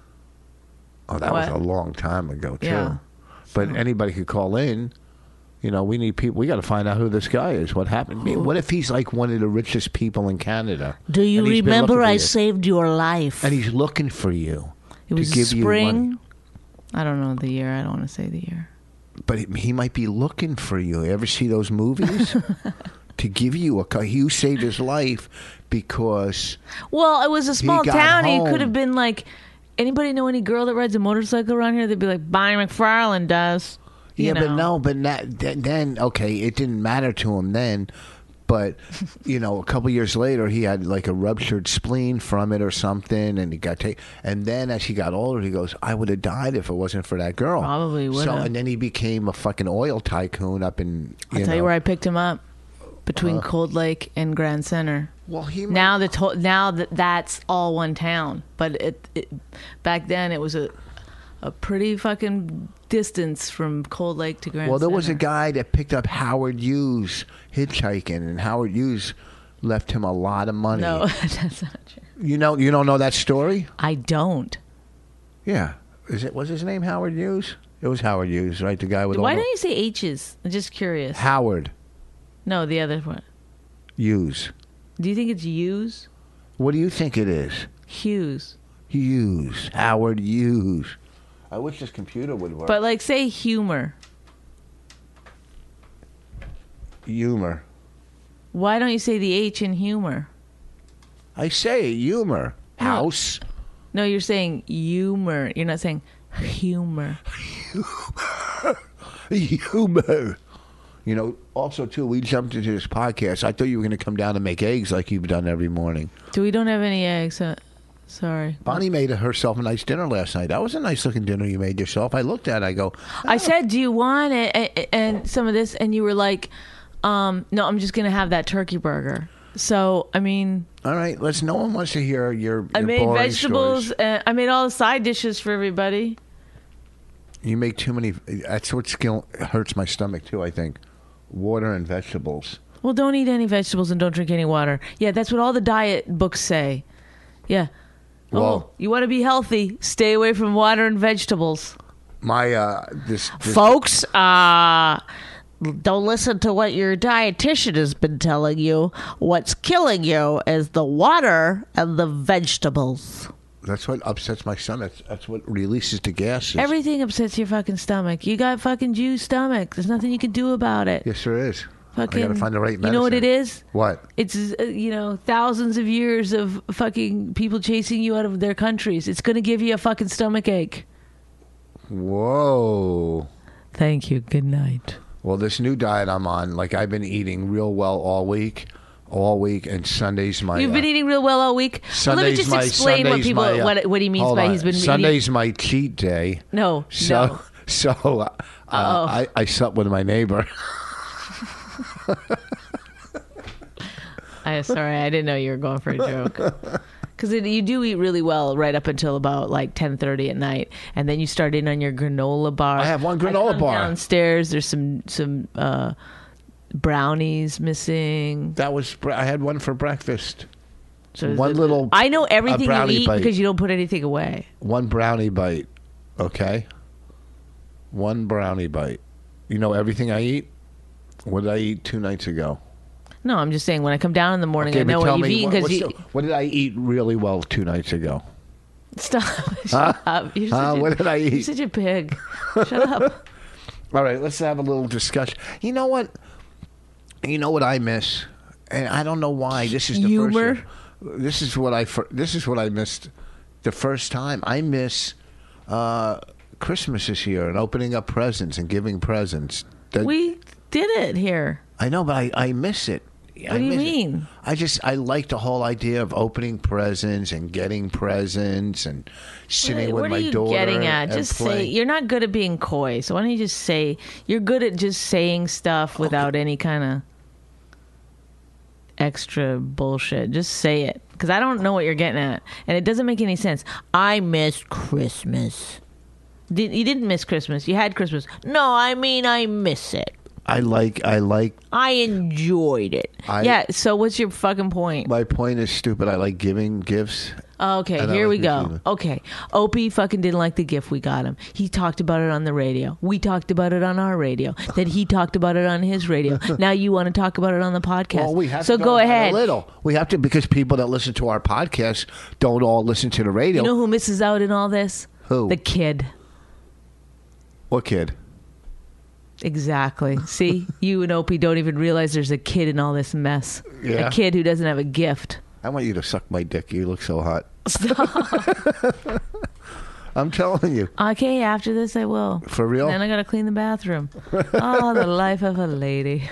Oh, that was What? a long time ago, too. Yeah. But anybody could call in. We need people. We got to find out who this guy is. What happened? I mean, what if he's like one of the richest people in Canada? Do you and he's been remember looking for I you, saved your life? And he's looking for you. It was to give you money. spring. I don't know the year. I don't want to say the year. But he might be looking for you. Ever see those movies? To give you you saved his life because Well, it was a small got town. He home. could have been like, anybody know any girl that rides a motorcycle around here? They'd be like, Bonnie McFarlane does. You know. but no, but then okay, it didn't matter to him then. But a couple years later, he had like a ruptured spleen from it or something, and he got taken. And then as he got older, he goes, "I would have died if it wasn't for that girl." Probably would So have. and then he became a fucking oil tycoon up in. I'll tell you where I picked him up. Between Cold Lake and Grand Center. Well, he now that's all one town, but it back then it was a pretty fucking distance from Cold Lake to Grand Center. Well, there was a guy that picked up Howard Hughes hitchhiking, and Howard Hughes left him a lot of money. No, that's not true. You don't know that story? I don't. Yeah. Was his name Howard Hughes? It was Howard Hughes, right? The guy with Why all don't you say H's? I'm just curious. Howard No, the other one. Hughes. Do you think it's Hughes? What do you think it is? Hughes. Hughes. Howard Hughes. I wish this computer would work. But like say humor. Humor. Why don't you say the H in humor? I say humor. House. No, you're saying humor. You're not saying humor. Humor. Also, too, we jumped into this podcast. I thought you were going to come down and make eggs like you've done every morning. We don't have any eggs. Sorry. Bonnie made herself a nice dinner last night. That was a nice looking dinner you made yourself. I looked at it. I go, I said, do you want it and some of this? And you were like, no, I'm just going to have that turkey burger. So, I mean... all right, no one wants to hear your I made boring vegetables. stories. I made all the side dishes for everybody. You make too many... That's what hurts my stomach, too, I think. Water and vegetables. Well, don't eat any vegetables and don't drink any water. Yeah, that's what all the diet books say. Yeah. Well, you want to be healthy, stay away from water and vegetables. My, Folks, don't listen to what your dietitian has been telling you. What's killing you is the water and the vegetables. That's what upsets my stomach. That's what releases the gases. Everything upsets your fucking stomach. You got fucking Jew stomach. There's nothing you can do about it. Yes, there is. Fucking, I gotta find the right medicine. You know what it is? What? It's, thousands of years of fucking people chasing you out of their countries. It's going to give you a fucking stomach ache. Whoa. Thank you. Good night. Well, this new diet I'm on, like I've been eating real well all week, and Sunday's my... You've been eating real well all week? Well, let me just explain what he means by he's been... Sunday's my cheat day. No, So I slept with my neighbor. Sorry, I didn't know you were going for a joke. Because you do eat really well right up until about like 10:30 at night, and then you start in on your granola bar. I have one granola bar downstairs. There's some brownies missing. I had one for breakfast. So one little. I know everything you eat bite. because you don't put anything away. One brownie bite, okay. One brownie bite. You know everything I eat. What did I eat 2 nights ago? No, I'm just saying when I come down in the morning, I know what you've eaten because what did I eat really well 2 nights ago? Stop! Shut up! What did I eat? You're such a pig. Shut up! All right, let's have a little discussion. You know what? You know what I miss, and I don't know why. This is the humor. First year. This is what I missed the first time. I miss Christmas this year and opening up presents and giving presents. We did it here. I know, but I miss it. What do you mean? I like the whole idea of opening presents and getting presents and sitting with my daughter. What are you getting at? Just say you're not good at being coy. So why don't you just say you're good at just saying stuff without any kind of extra bullshit. Just say it, because I don't know what you're getting at, and it doesn't make any sense. I miss Christmas. You didn't miss Christmas. You had Christmas. No, I mean I miss it. I enjoyed it. Yeah, so what's your fucking point? My point is stupid. I like giving gifts. Okay, here we go. Okay, Opie fucking didn't like the gift we got him. He talked about it on the radio. We talked about it on our radio. Then he talked about it on his radio. Now you want to talk about it on the podcast. Well, we have so to go ahead. A little. We have to, because people that listen to our podcast don't all listen to the radio. You know who misses out in all this? Who? The kid. What kid? Exactly. See, you and Opie don't even realize there's a kid in all this mess. Yeah. A kid who doesn't have a gift. I want you to suck my dick. You look so hot. Stop. I'm telling you. Okay, after this I will. For real? Then I gotta clean the bathroom. Oh, the life of a lady.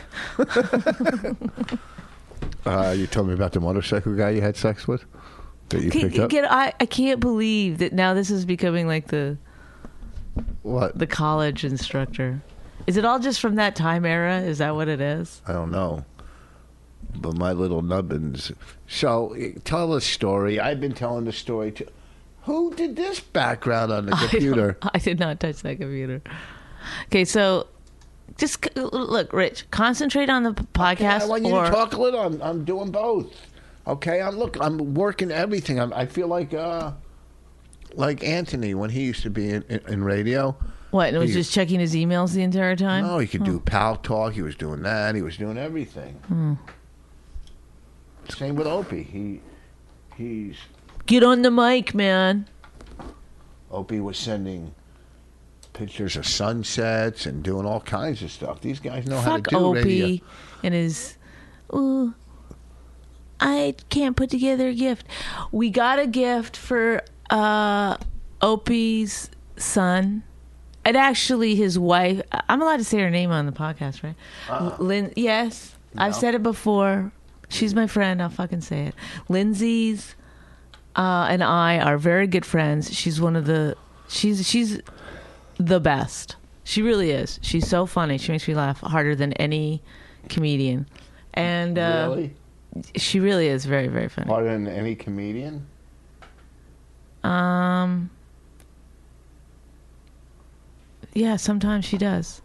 You told me about the motorcycle guy you had sex with that you picked up. I can't believe that now this is becoming like the college instructor. Is it all just from that time era? Is that what it is? I don't know. But my little nubbins. So, tell a story. I've been telling the story to... Who did this background on the computer? I did not touch that computer. Okay, so... Just look, Rich, concentrate on the podcast. Okay, I want you to talk a little. I'm doing both. Okay, I'm working everything. I feel like Anthony when he used to be in radio. What? And was just checking his emails the entire time? No, he could do Pal Talk. He was doing that. He was doing everything. Same with Opie. He's get on the mic, man. Opie was sending pictures of sunsets and doing all kinds of stuff. These guys know how to do Opie radio. And his, I can't put together a gift. We got a gift for Opie's son. And actually his wife, I'm allowed to say her name on the podcast, right? Yes, no. I've said it before. She's my friend. I'll fucking say it. Lindsay's and I are very good friends. She's one of the she's the best. She really is. She's so funny. She makes me laugh harder than any comedian. And Really? she really is very, very funny. Harder than any comedian? Yeah, sometimes she does.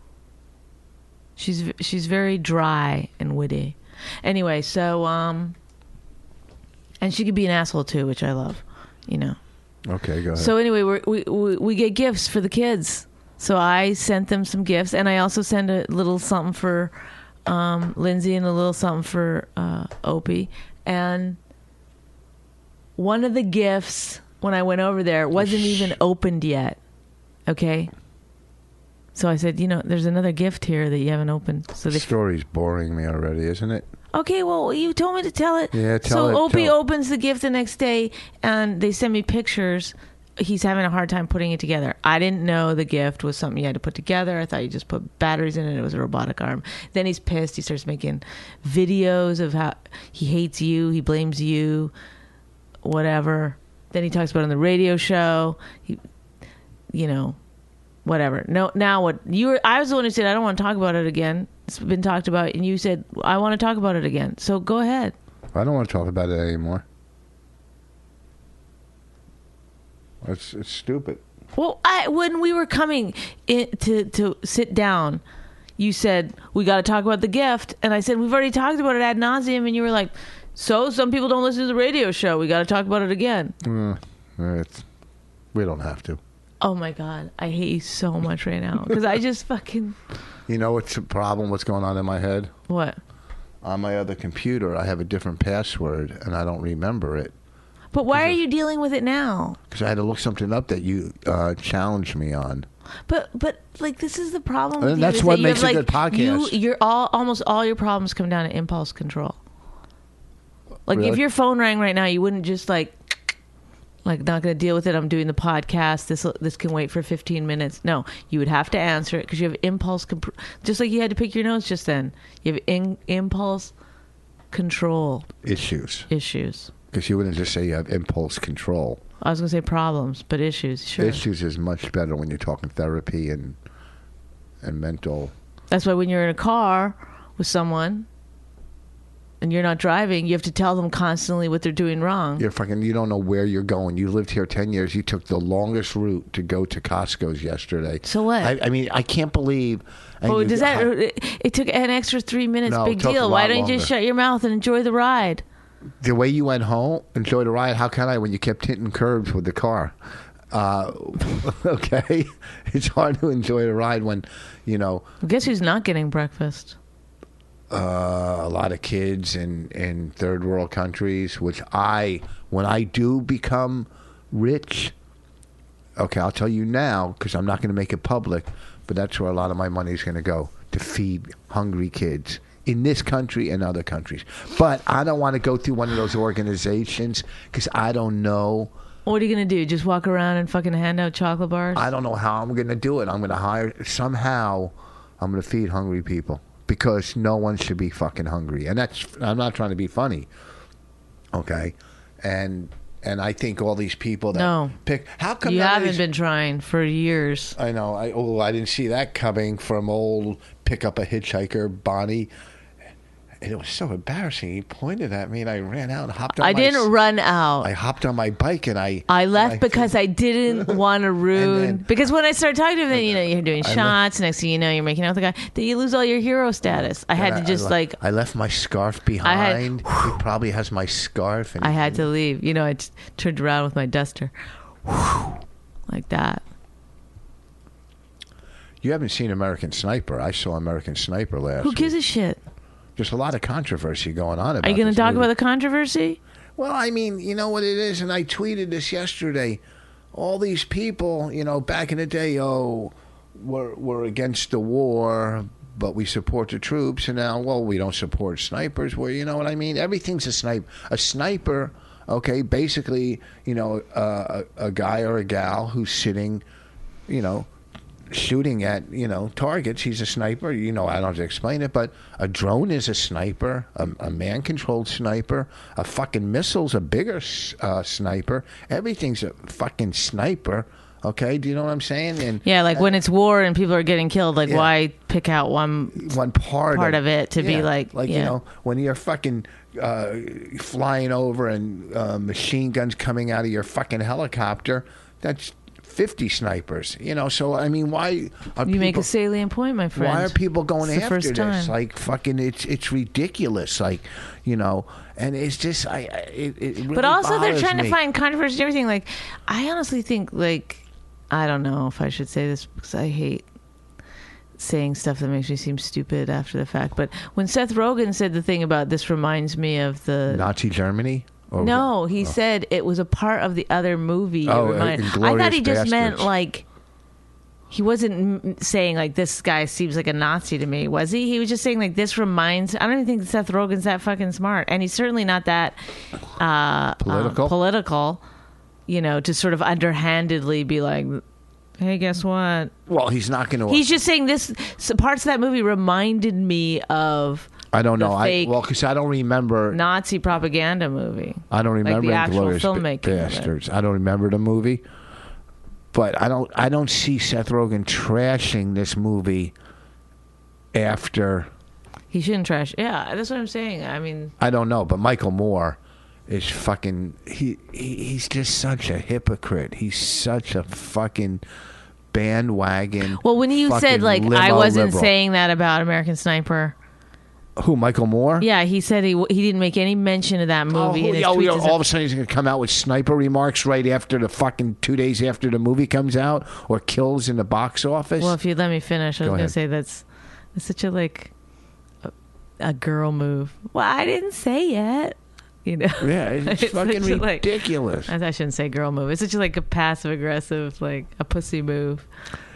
She's very dry and witty. Anyway, so and she could be an asshole too, which I love, you know. Okay, go ahead. So anyway, we get gifts for the kids. So I sent them some gifts, and I also sent a little something for Lindsay and a little something for Opie. And one of the gifts, when I went over there, wasn't even opened yet. Okay? So I said, you know, there's another gift here that you haven't opened. So The story's boring me already, isn't it? okay, well, you told me to tell it. Yeah, tell it. So Opie tell it. opens the gift the next day, and they send me pictures. He's having a hard time putting it together. I didn't know the gift was something you had to put together. I thought you just put batteries in it. It was a robotic arm. Then he's pissed. He starts making videos of how he hates you. He blames you, whatever. Then he talks about it on the radio show. He, you know, whatever. No, now what? I was the one who said, I don't want to talk about it again. It's been talked about. And you said, I want to talk about it again. So go ahead. I don't want to talk about it anymore. It's stupid. Well, when we were coming in to sit down, you said, we got to talk about the gift. And I said, we've already talked about it ad nauseum. And you were like, so some people don't listen to the radio show. We got to talk about it again. We don't have to. Oh, my God. I hate you so much right now. Because I just fucking... You know what's the problem? What's going on in my head? What? On my other computer, I have a different password, and I don't remember it. But why are you dealing with it now? Because I had to look something up that you challenged me on. But like, this is the problem with And you, that's is what that you makes have, a good podcast. You're almost all your problems come down to impulse control. Like, Really? if your phone rang right now, you wouldn't just like not going to deal with it. I'm doing the podcast. This can wait for 15 minutes. No, you would have to answer it because you have impulse. Just like you had to pick your nose just then. You have impulse control Issues. issues. Because you wouldn't just say you have impulse control. I was going to say problems, but issues. Sure. Issues is much better when you're talking therapy and mental. That's why when you're in a car with someone and you're not driving, you have to tell them constantly what they're doing wrong. You don't know where you're going. You lived here 10 years. You took the longest route to go to Costco's yesterday. So what? I mean, I can't believe. Oh, does that? It took an extra 3 minutes. No, Big it took deal. a Why lot don't you just longer. shut your mouth and enjoy the ride? The way you went home, enjoy the ride. How can I when you kept hitting curbs with the car? Okay, it's hard to enjoy the ride when, you know. Guess who's not getting breakfast? A lot of kids in third world countries, which when I do become rich, okay, I'll tell you now because I'm not going to make it public, but that's where a lot of my money is going to go, to feed hungry kids in this country and other countries. But I don't want to go through one of those organizations because I don't know. What are you going to do? Just walk around and fucking hand out chocolate bars? I don't know how I'm going to do it. I'm going to hire, somehow I'm going to feed hungry people. Because no one should be fucking hungry, and I'm not trying to be funny, okay? And I think all these people that pick, how come you none of haven't these- been trying for years? I know. I didn't see that coming from old pick up a hitchhiker Bonnie. And it was so embarrassing. He pointed at me, and I ran out and hopped on. I didn't run out. I hopped on my bike and I left because I didn't want to ruin. Because when I started talking to him, then you're doing shots. Next thing you know, you're making out with the guy. Then you lose all your hero status. I had to just I left my scarf behind. He probably has my scarf. And I had to leave. I just turned around with my duster, like that. You haven't seen American Sniper. I saw American Sniper last. Who gives a shit? There's a lot of controversy going on about it. Are you going to talk about the controversy? Well, I mean, you know what it is, and I tweeted this yesterday. All these people, back in the day, we're against the war, but we support the troops, and now, we don't support snipers. Well, you know what I mean? Everything's a sniper. A sniper, okay, basically, a guy or a gal who's sitting, shooting at, targets. He's a sniper. I don't have to explain it, but a drone is a sniper, a man-controlled sniper. A fucking missile's a bigger sniper. Everything's a fucking sniper. Okay, do you know what I'm saying? And yeah, like when it's war and people are getting killed, like Yeah. why pick out one part of it to be like when you're fucking flying over and machine guns coming out of your fucking helicopter, that's 50 snipers. So I mean, why are you make people- a salient point, my friend. Why are people going It's the after first this? time. Like fucking, it's ridiculous. Like, and it's just it really But also they're bothers trying to me. find controversy and everything. Like, I honestly think, like, I don't know if I should say this because I hate saying stuff that makes me seem stupid after the fact. But when Seth Rogen said the thing about this reminds me of the Nazi Germany. Or was no, it- he said it was a part of the other movie. Oh, I Inglourious thought he just meant Bastards. like. He wasn't saying like this guy seems like a Nazi to me, was he? He was just saying like this reminds. I don't even think Seth Rogen's that fucking smart, and he's certainly not that political. To sort of underhandedly be like, "Hey, guess what?" Well, he's not going to. He's just saying this. So parts of that movie reminded me of I don't the know. fake Because I don't remember. Nazi propaganda movie. I don't like remember the actual Inglourious filmmaking of it. Bastards. I don't remember the movie, but I don't see Seth Rogen trashing this movie after. He shouldn't trash. Yeah, that's what I'm saying. I mean, I don't know, but Michael Moore is fucking. He's just such a hypocrite. He's such a fucking bandwagon. well, when you said fucking like I limo wasn't liberal. saying that about American Sniper. Who, Michael Moore? Yeah, he said he didn't make any mention of that movie. in his tweets and all of a stuff. sudden he's going to come out with sniper remarks right after the fucking 2 days after the movie comes out or kills in the box office. Well, if you let me finish, I was Go going ahead. to say that's such a like a girl move. Well, I didn't say yet. Yeah, it's fucking such a, like- ridiculous. I shouldn't say girl move. It's such like a passive aggressive, like a pussy move.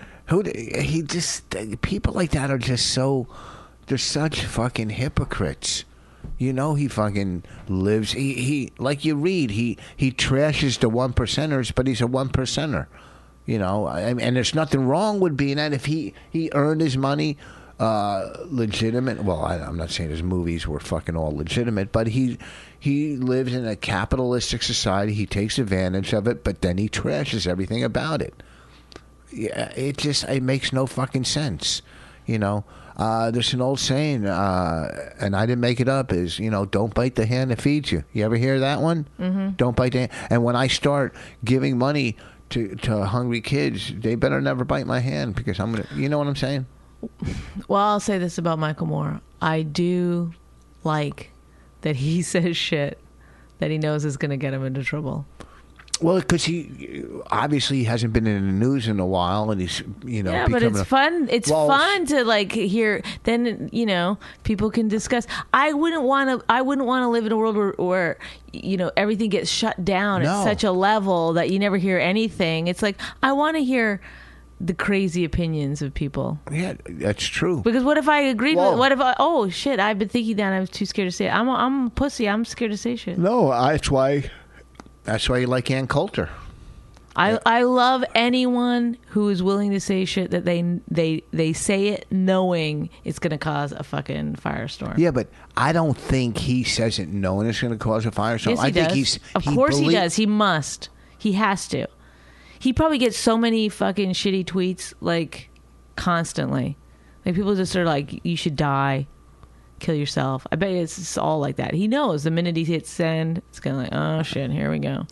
People like that are just so, they're such fucking hypocrites. He fucking lives. He like you read. He trashes the 1%ers, but he's a 1%er. And there's nothing wrong with being that if he earned his money legitimate. Well, I'm not saying his movies were fucking all legitimate, but he lives in a capitalistic society. He takes advantage of it, but then he trashes everything about it. Yeah, it makes no fucking sense. There's an old saying, and I didn't make it up, is, don't bite the hand that feeds you. You ever hear that one? Mm-hmm. Don't bite the hand. And when I start giving money to hungry kids, they better never bite my hand because I'm going to, you know what I'm saying? Well, I'll say this about Michael Moore. I do like that he says shit that he knows is going to get him into trouble. Well, because he obviously hasn't been in the news in a while, and he's yeah, but it's fun. It's fun to like hear. Then people can discuss. I wouldn't want to live in a world where everything gets shut down at such a level that you never hear anything. It's like I want to hear the crazy opinions of people. Yeah, that's true. Because what if I agreed Whoa. with? What if oh shit? I've been thinking that I was too scared to say it. I'm a pussy. I'm scared to say shit. No, that's why you like Ann Coulter. I love anyone who is willing to say shit that they say it knowing it's going to cause a fucking firestorm. Yeah, but I don't think he says it knowing it's going to cause a firestorm. Yes, he I think does. Of course he does. He must. He has to. He probably gets so many fucking shitty tweets like constantly. Like people just are like, "You should die, kill yourself." I bet it's all like that. He knows the minute he hits send, it's kind of like, "Oh shit, here we go."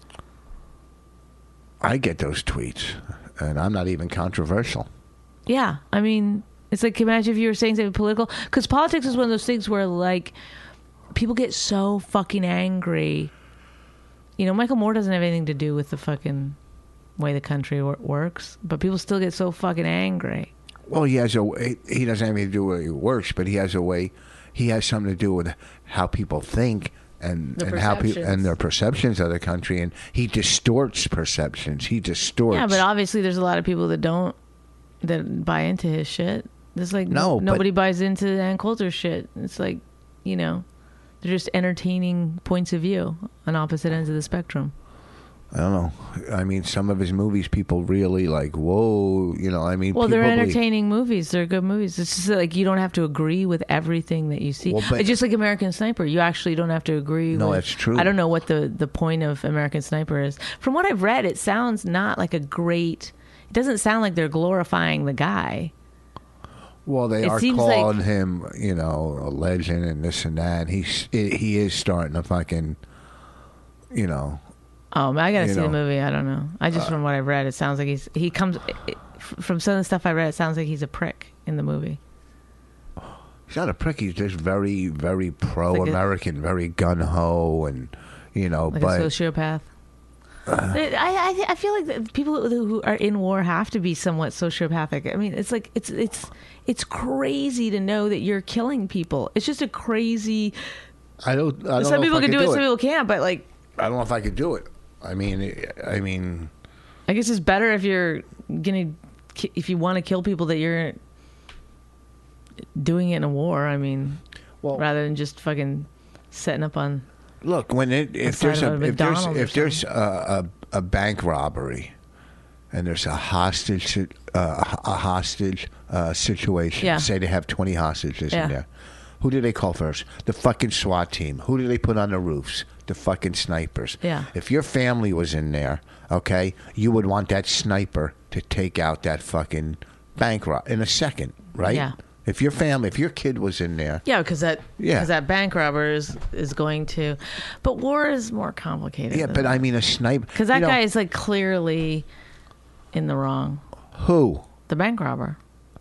I get those tweets, and I'm not even controversial. Yeah, I mean, it's like imagine if you were saying something political, because politics is one of those things where like people get so fucking angry. Michael Moore doesn't have anything to do with the fucking way the country works, but people still get so fucking angry. Well, he has a way. He doesn't have anything to do with how he works, but he has a way. He has something to do with how people think and how people and their perceptions of the country, and he distorts perceptions. He distorts. Yeah, but obviously there's a lot of people that buy into his shit. There's like nobody buys into Ann Coulter's shit. It's like they're just entertaining points of view on opposite ends of the spectrum. I don't know. I mean, some of his movies, people really like. Whoa, you know. I mean, Well, they're people entertaining movies. They're good movies. It's just like you don't have to agree with everything that you see. Well, but- It's just like American Sniper. You actually don't have to agree. No, with, that's true. I don't know what the point of American Sniper is. From what I've read, it sounds not like a great. It doesn't sound like they're glorifying the guy. Well, they It are seems calling like- him, you know, a legend and this and that. He is starting to fucking, you know. Oh, I gotta You see the know. movie. I don't know. I just from what I've read, it sounds like he comes from some of the stuff I read. It sounds like he's a prick in the movie. He's not a prick. He's just very, very pro-American, very gun-ho, and, you know, Like but... a sociopath. I feel like the people who are in war have to be somewhat sociopathic. I mean, it's like it's crazy to know that you're killing people. It's just a crazy. I don't know Some people if I can could do it, some people can't. But like, I don't know if I could do it. I mean, I guess it's better if you're if you want to kill people that you're doing it in a war. I mean, well, rather than just fucking setting up on. look, when if Outside there's of a McDonald's or if there's a bank robbery and there's a hostage situation, Yeah. say they have 20 hostages Yeah. in there. Who do they call first? The fucking SWAT team. Who do they put on the roofs? The fucking snipers. Yeah. If your family was in there, okay, you would want that sniper to take out that fucking bank rob in a second, right? Yeah. If your family, if your kid was in there, Yeah, because that bank robber is going to, but war is more complicated. yeah. But I mean, a sniper. because that you know, guy is like clearly in the wrong. who? The bank robber.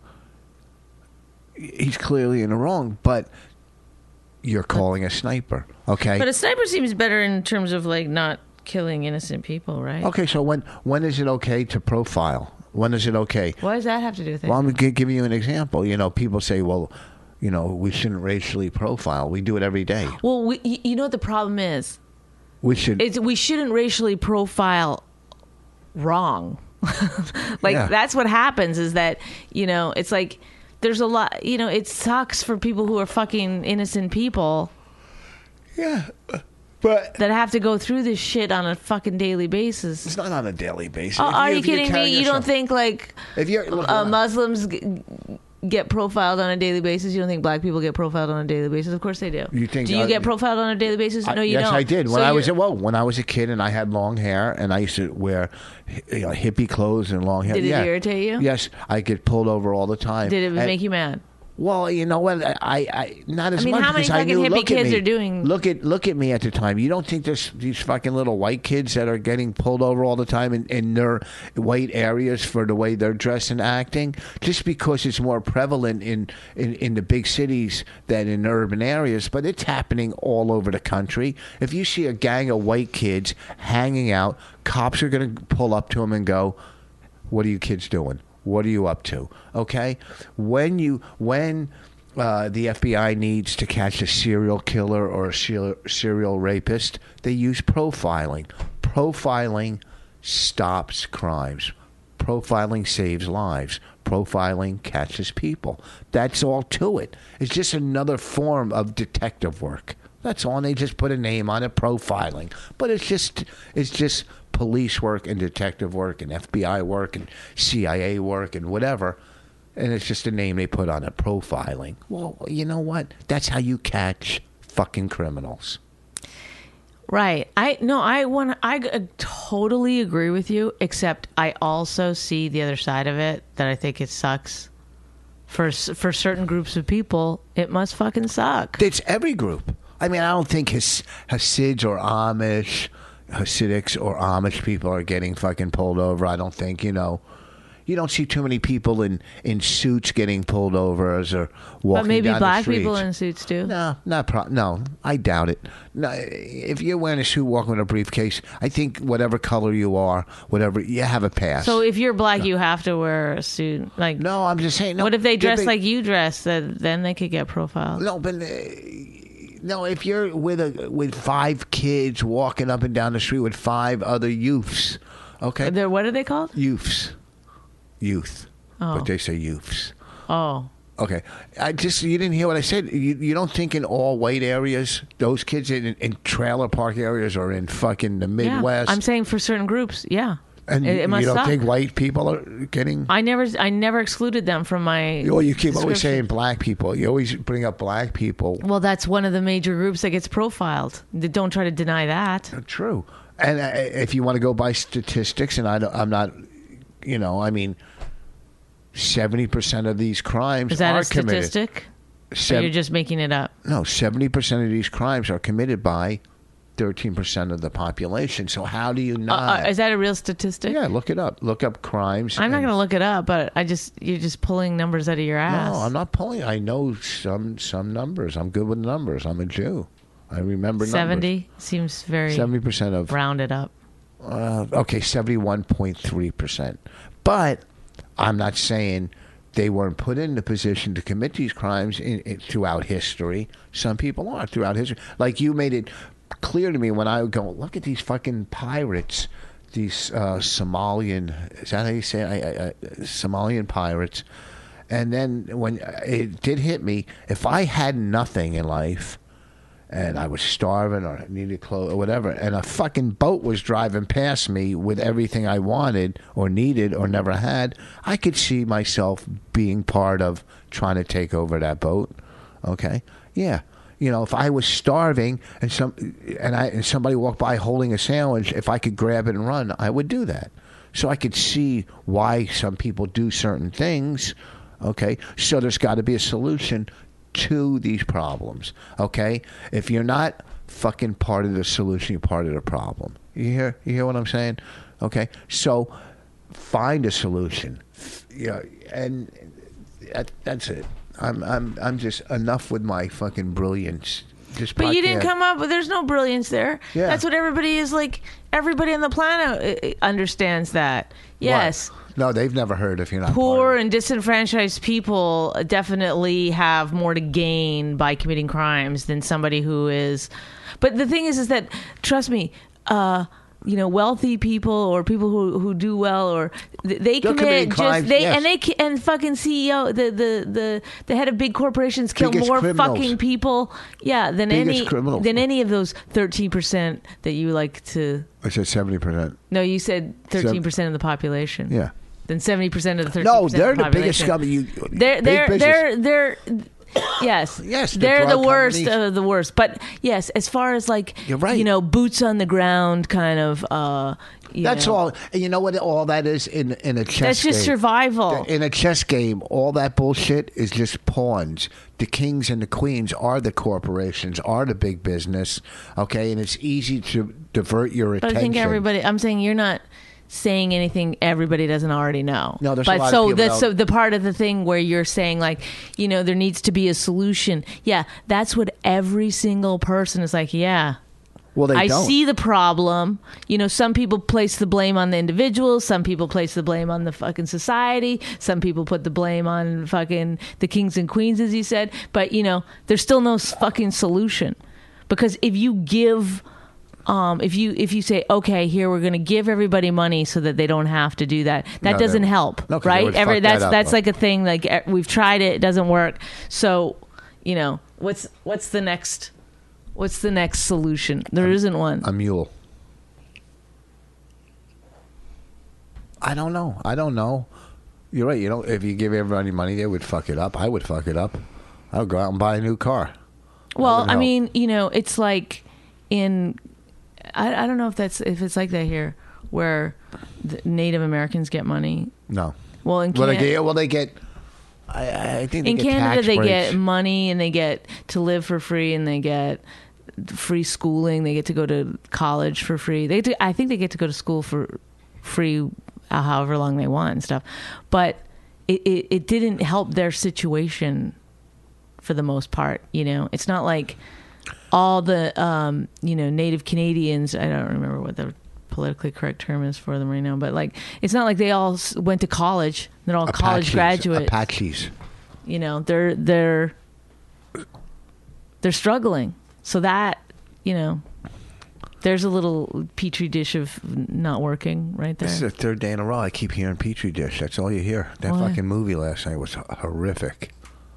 He's clearly in the wrong, but you're calling a sniper, okay? But a sniper seems better in terms of like not killing innocent people, right? Okay, so when is it okay to profile? When is it okay? Why does that have to do with it? Well, I'm giving you an example. You know, people say, well, you know, we shouldn't racially profile. We do it every day. Well, you know what the problem is? We should. We shouldn't racially profile wrong. Like Yeah. that's what happens is that, you know, it's like there's a lot, you know, it sucks for people who are fucking innocent people Yeah, but that have to go through this shit on a fucking daily basis. it's not on a daily basis. Oh, If are you if you're kidding carrying me? You don't yourself- think like if you're look, Muslims get profiled on a daily basis? You don't think black people get profiled on a daily basis? Of course they do. You think- Do you get profiled on a daily basis? No, you yes, don't. I did. When So I was you're- when I was a kid and I had long hair and I used to wear hippie clothes and long hair. Did it yeah. irritate you? Yes, I get pulled over all the time. Did it And- make you mad? Well, you know what? I not as I mean, much how many because I fucking knew. hippie Look at kids me. are doing- Look at me at the time. You don't think there's these fucking little white kids that are getting pulled over all the time in their white areas for the way they're dressed and acting? Just because it's more prevalent in the big cities than in urban areas, but it's happening all over the country. If you see a gang of white kids hanging out, cops are going to pull up to them and go, "What are you kids doing? What are you up to?" Okay? When the FBI needs to catch a serial killer or a serial rapist, they use profiling. Profiling stops crimes. Profiling saves lives. Profiling catches people. That's all to it. It's just another form of detective work. That's all. And they just put a name on it, profiling. But it's just police work and detective work and FBI work and CIA work and whatever. And it's just a name they put on it, profiling. Well, you know what? That's how you catch fucking criminals. Right. I totally agree with you, except I also see the other side of it that I think it sucks. For certain groups of people, it must fucking suck. It's every group. I mean, I don't think Hasidics or Amish people are getting fucking pulled over. I don't think, you know. You don't see too many people in suits getting pulled over as or walking But maybe down the black streets. people in suits do. No, no, I doubt it. No, if you're wearing a suit, walking with a briefcase, I think whatever color you are, whatever, you have a pass. So if you're black, you have to wear a suit. Like, no, I'm just saying. No, what if they dress they're like you dress? Then they could get profiled. No, but no, if you're with 5 kids walking up and down the street with 5 other youths, okay? What are they called? Youth. Oh. But they say youths. Oh. Okay, you didn't hear what I said. You don't think in all white areas, those kids in trailer park areas or in fucking the Midwest? Yeah. I'm saying for certain groups, yeah. And it must you don't suck. think white people are getting? I never excluded them from my. Well, you keep always description. saying black people. You always bring up black people. Well, that's one of the major groups that gets profiled. Don't try to deny that. True. And if you want to go by statistics, and I'm not, I mean, 70% of these crimes Is that are a statistic? Or you're just making it up? No, 70% of these crimes are committed by 13% of the population. So how do you not? Is that a real statistic? Yeah, look it up. Look up crimes. I'm not going to look it up, but you're just pulling numbers out of your ass. No, I'm not pulling. I know some numbers. I'm good with numbers. I'm a Jew. I remember 70 numbers. seems very 70% of rounded up. Okay, 71.3%. But I'm not saying they weren't put in the position to commit these crimes throughout history. Some people are throughout history. Like you made it clear to me when I would go, look at these fucking pirates, these Somalian, is that how you say it? Somalian pirates. And then when it did hit me, if I had nothing in life and I was starving or needed clothes or whatever, and a fucking boat was driving past me with everything I wanted or needed or never had, I could see myself being part of trying to take over that boat. Okay? Yeah. If I was starving and somebody walked by holding a sandwich, if I could grab it and run, I would do that. So I could see why some people do certain things. Okay? So there's got to be a solution to these problems. Okay? If you're not fucking part of the solution, you're part of the problem. You hear what I'm saying? Okay? So find a solution. Yeah, and that's it. I'm just enough with my fucking brilliance. But you didn't come up with. There's no brilliance there. Yeah. That's what everybody is like. Everybody on the planet understands that. Yes. What? No, they've never heard if you're not poor and disenfranchised people definitely have more to gain by committing crimes than somebody who is. But the thing is that trust me. Wealthy people or people who do well or they commit crimes, and fucking CEO the head of big corporations kill biggest more criminals. Fucking people than any of those 13% that you like to. I said 70%. No, you said 13% of the population. Yeah. Then 70% of the 13%. No, they're of the the biggest population. scum. They're yes, they're the worst of the worst. But yes, as far as you're right. Boots on the ground kind of. That's all. And you know what? All that is in a chess game. That's just survival. In a chess game, all that bullshit is just pawns. The kings and the queens are the corporations, are the big business. Okay, and it's easy to divert your attention. But I think everybody. I'm saying you're not saying anything everybody doesn't already know. No, there's a lot of people so the part of the thing where you're saying there needs to be a solution. Yeah, that's what every single person is like. Yeah. Well, I see the problem. Some people place the blame on the individual. Some people place the blame on the fucking society. Some people put the blame on fucking the kings and queens, as you said. But, there's still no fucking solution. Because if you give... if you say, okay, here we're going to give everybody money so that they don't have to do that, that doesn't help, right? That's like a thing. Like we've tried it doesn't work. So, what's the next solution? There isn't one. A mule. I don't know. You're right. If you give everybody money, they would fuck it up. I would fuck it up. I would go out and buy a new car. Well, I mean, it's like in. I don't know if it's like that here, where the Native Americans get money. No. Well, in Canada, they get. I think they in get Canada tax they breaks. get money and they get to live for free and they get free schooling. They get to go to college for free. I think they get to go to school for free, however long they want and stuff. But it didn't help their situation for the most part. It's not like. All the, Native Canadians, I don't remember what the politically correct term is for them right now, but it's not like they all went to college. They're all college graduates. Apaches. They're struggling. So that, there's a little petri dish of not working right there. This is the third day in a row I keep hearing petri dish. That's all you hear. That fucking movie last night was horrific.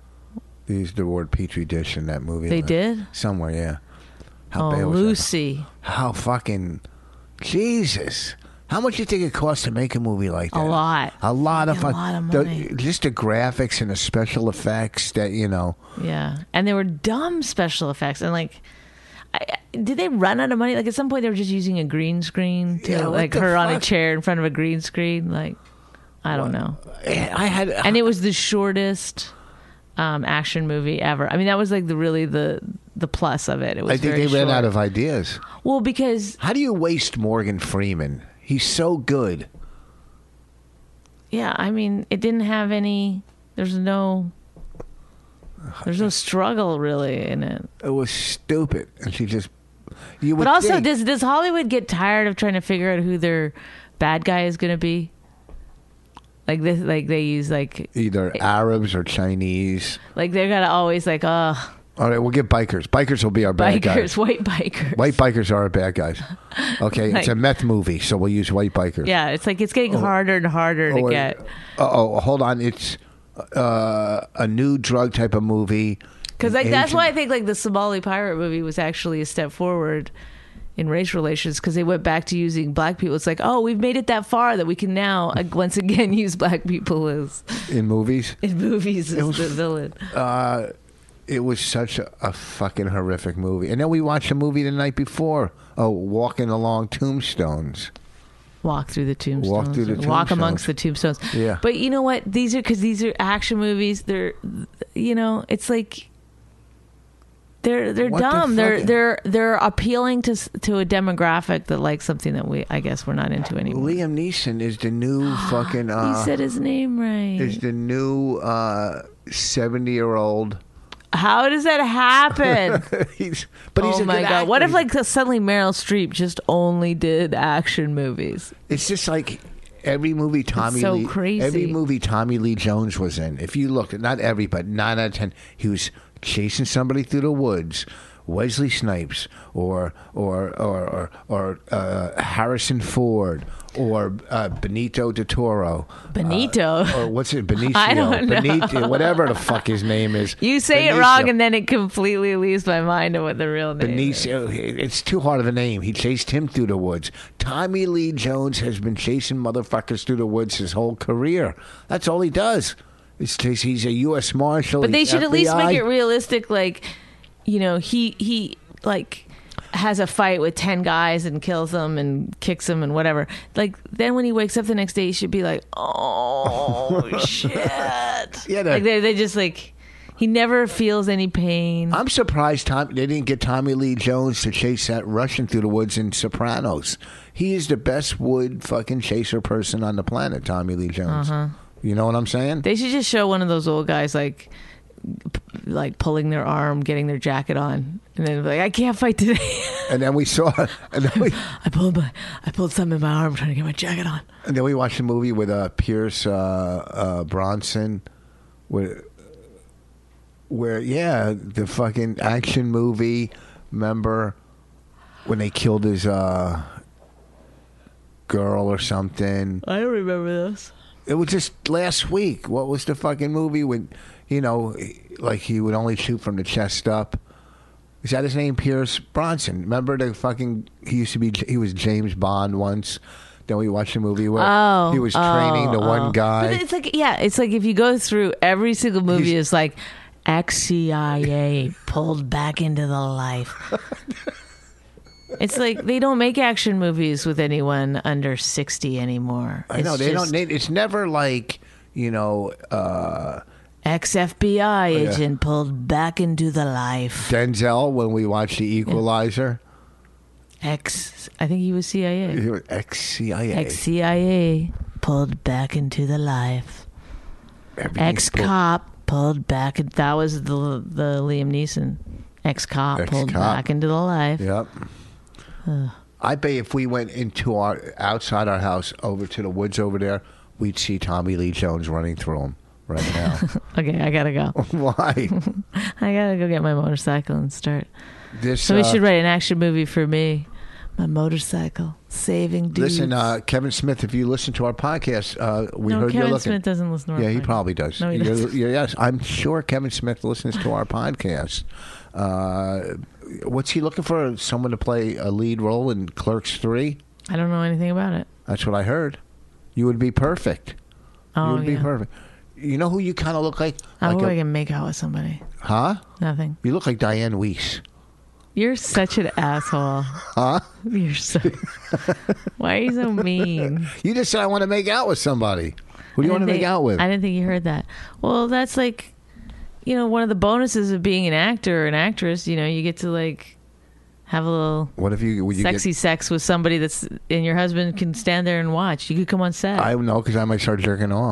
They used the word petri dish in that movie. They did? Somewhere, yeah. Oh, bad was that? Lucy. How fucking Jesus! How much do you think it costs to make a movie like that? A lot. A lot of A fun. lot of money. Just the graphics and the special effects that Yeah, and they were dumb special effects, and like, did they run out of money? Like at some point, they were just using a green screen to Yeah, what like the her on a fuck? chair in front of a green screen. Like, I don't know. I had. And it was the shortest action movie ever. I mean, that was like the plus of it. It was I think very they ran short. out of ideas. Well, because How do you waste Morgan Freeman? He's so good. yeah, I mean, it didn't have any. There's no struggle really in it. It was stupid, and she just. You would But also, think, does Hollywood get tired of trying to figure out who their bad guy is going to be? Like this, like they use like either Arabs or Chinese. like they're gonna always like All right, we'll get bikers. Bikers will be our bad guys. bikers, white bikers. White bikers are our bad guys. Okay, it's a Like- meth movie, so we'll use white bikers. Yeah, it's like it's getting harder and harder to get. Hold on. It's a new drug type of movie. Because like that's why I think like the Somali pirate movie was actually a step forward in race relations, because they went back to using black people. It's like, oh, we've made it that far that we can now once again use black people as in movies. in movies as the villain. It was such a fucking horrific movie. And then we watched a movie the night before. Oh, Walking Along Tombstones. Walk through the tombstones. Walk through the Walk tombstones. amongst the tombstones. Yeah. But you know what? These are action movies. They're, it's like they're What the dumb. fuck? They're appealing to a demographic that likes something that I guess we're not into anymore. Liam Neeson is the new fucking. You said his name right. Is the new 70-year-old. How does that happen? he's oh a my good god! actor. What if like suddenly Meryl Streep just only did action movies? It's just like every movie Tommy so Lee, crazy. every movie Tommy Lee Jones was in. If you looked, not every, but 9 out of 10, he was chasing somebody through the woods. Wesley Snipes or Harrison Ford or Benito del Toro. Benito. Or what's it? Benicio. I don't know. Benito, whatever the fuck his name is. You say it Benicio. wrong, and then it completely leaves my mind of what the real name is. Benicio, it's too hard of a name. He chased him through the woods. Tommy Lee Jones has been chasing motherfuckers through the woods his whole career. That's all he does. He's a U.S. Marshal. But they he's should at least FBI. make it realistic. Like, he like has a fight with 10 guys and kills them and kicks them and whatever. Like, then when he wakes up the next day, he should be like, oh shit. Yeah, like they just like. He never feels any pain. I'm surprised they didn't get Tommy Lee Jones to chase that Russian through the woods in Sopranos. He is the best wood fucking chaser person on the planet, Tommy Lee Jones. You know what I'm saying? They should just show one of those old guys like pulling their arm, getting their jacket on, and then be like, I can't fight today. And then we saw, I pulled something in my arm trying to get my jacket on. And then we watched a movie with Pierce Bronson, where the fucking action movie. Remember when they killed his girl or something? I don't remember this. It was just last week. What was the fucking movie when, like he would only shoot from the chest up? Is that his name? Pierce Bronson. Remember he was James Bond once. Then we watched a movie where he was training the one guy. But it's like if you go through every single movie, it's like ex-CIA pulled back into the life. It's like they don't make action movies with anyone under 60 anymore. I know they don't. It's never like ex-FBI agent pulled back into the life. Denzel when we watched The Equalizer. I think he was CIA. He was ex-CIA. Ex-CIA pulled back into the life. Ex-cop pulled back. That was the Liam Neeson. Ex-cop pulled back into the life. Yep. I bet if we went outside our house over to the woods over there, we'd see Tommy Lee Jones running through them right now. Okay, I gotta go. Why? I gotta go get my motorcycle and start. This Somebody should write an action movie for me. My motorcycle. Saving dudes. Listen, Kevin Smith, if you listen to our podcast, we no, heard you're Kevin looking. Smith doesn't listen to our Yeah, he podcast. probably does. No, he doesn't. Yes, I'm sure Kevin Smith listens to our podcast. What's he looking for? Someone to play a lead role in Clerks 3? I don't know anything about it. That's what I heard. You would be perfect. Oh, You would be yeah. perfect. You know who you kind of look like? How Like do a- I can make out with somebody? Huh? Nothing. You look like Diane Weiss. You're such an asshole. Huh? You're so. Why are you so mean? You just said I want to make out with somebody. Who do you want to make out with? I didn't think you heard that. Well, that's like, one of the bonuses of being an actor or an actress. You get to like have a little What if you? Would you sexy get, sex with somebody and your husband can stand there and watch. You could come on set. I know because I might start jerking off.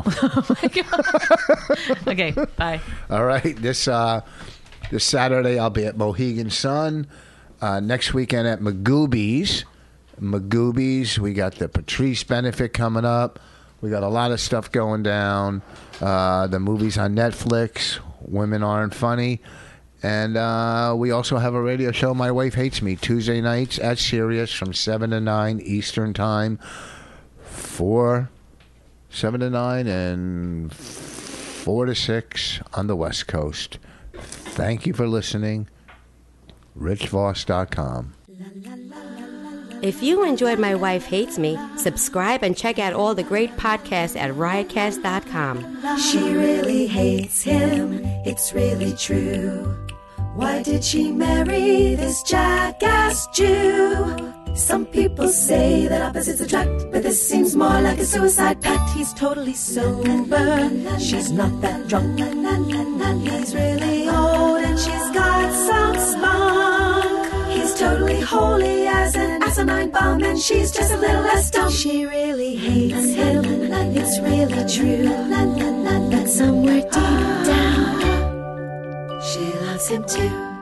Okay, bye. All right, this Saturday I'll be at Mohegan Sun. Next weekend at Magoobies. We got the Patrice benefit coming up. We got a lot of stuff going down. The movie's on Netflix. Women Aren't Funny. And we also have a radio show, My Wife Hates Me, Tuesday nights at Sirius from 7 to 9 Eastern Time. 7 to 9 and 4 to 6 on the West Coast. Thank you for listening. RichVoss.com. If you enjoyed My Wife Hates Me, subscribe and check out all the great podcasts at riotcast.com. She really hates him, it's really true. Why did she marry this jackass Jew? Some people say that opposites attract, but this seems more like a suicide pact. He's totally sober, she's not that drunk. He's really old and she's got some spunk. He's totally holy as an asinine bomb, and she's just a little less dumb. She really hates him, it's really true. But somewhere deep down, she loves him too.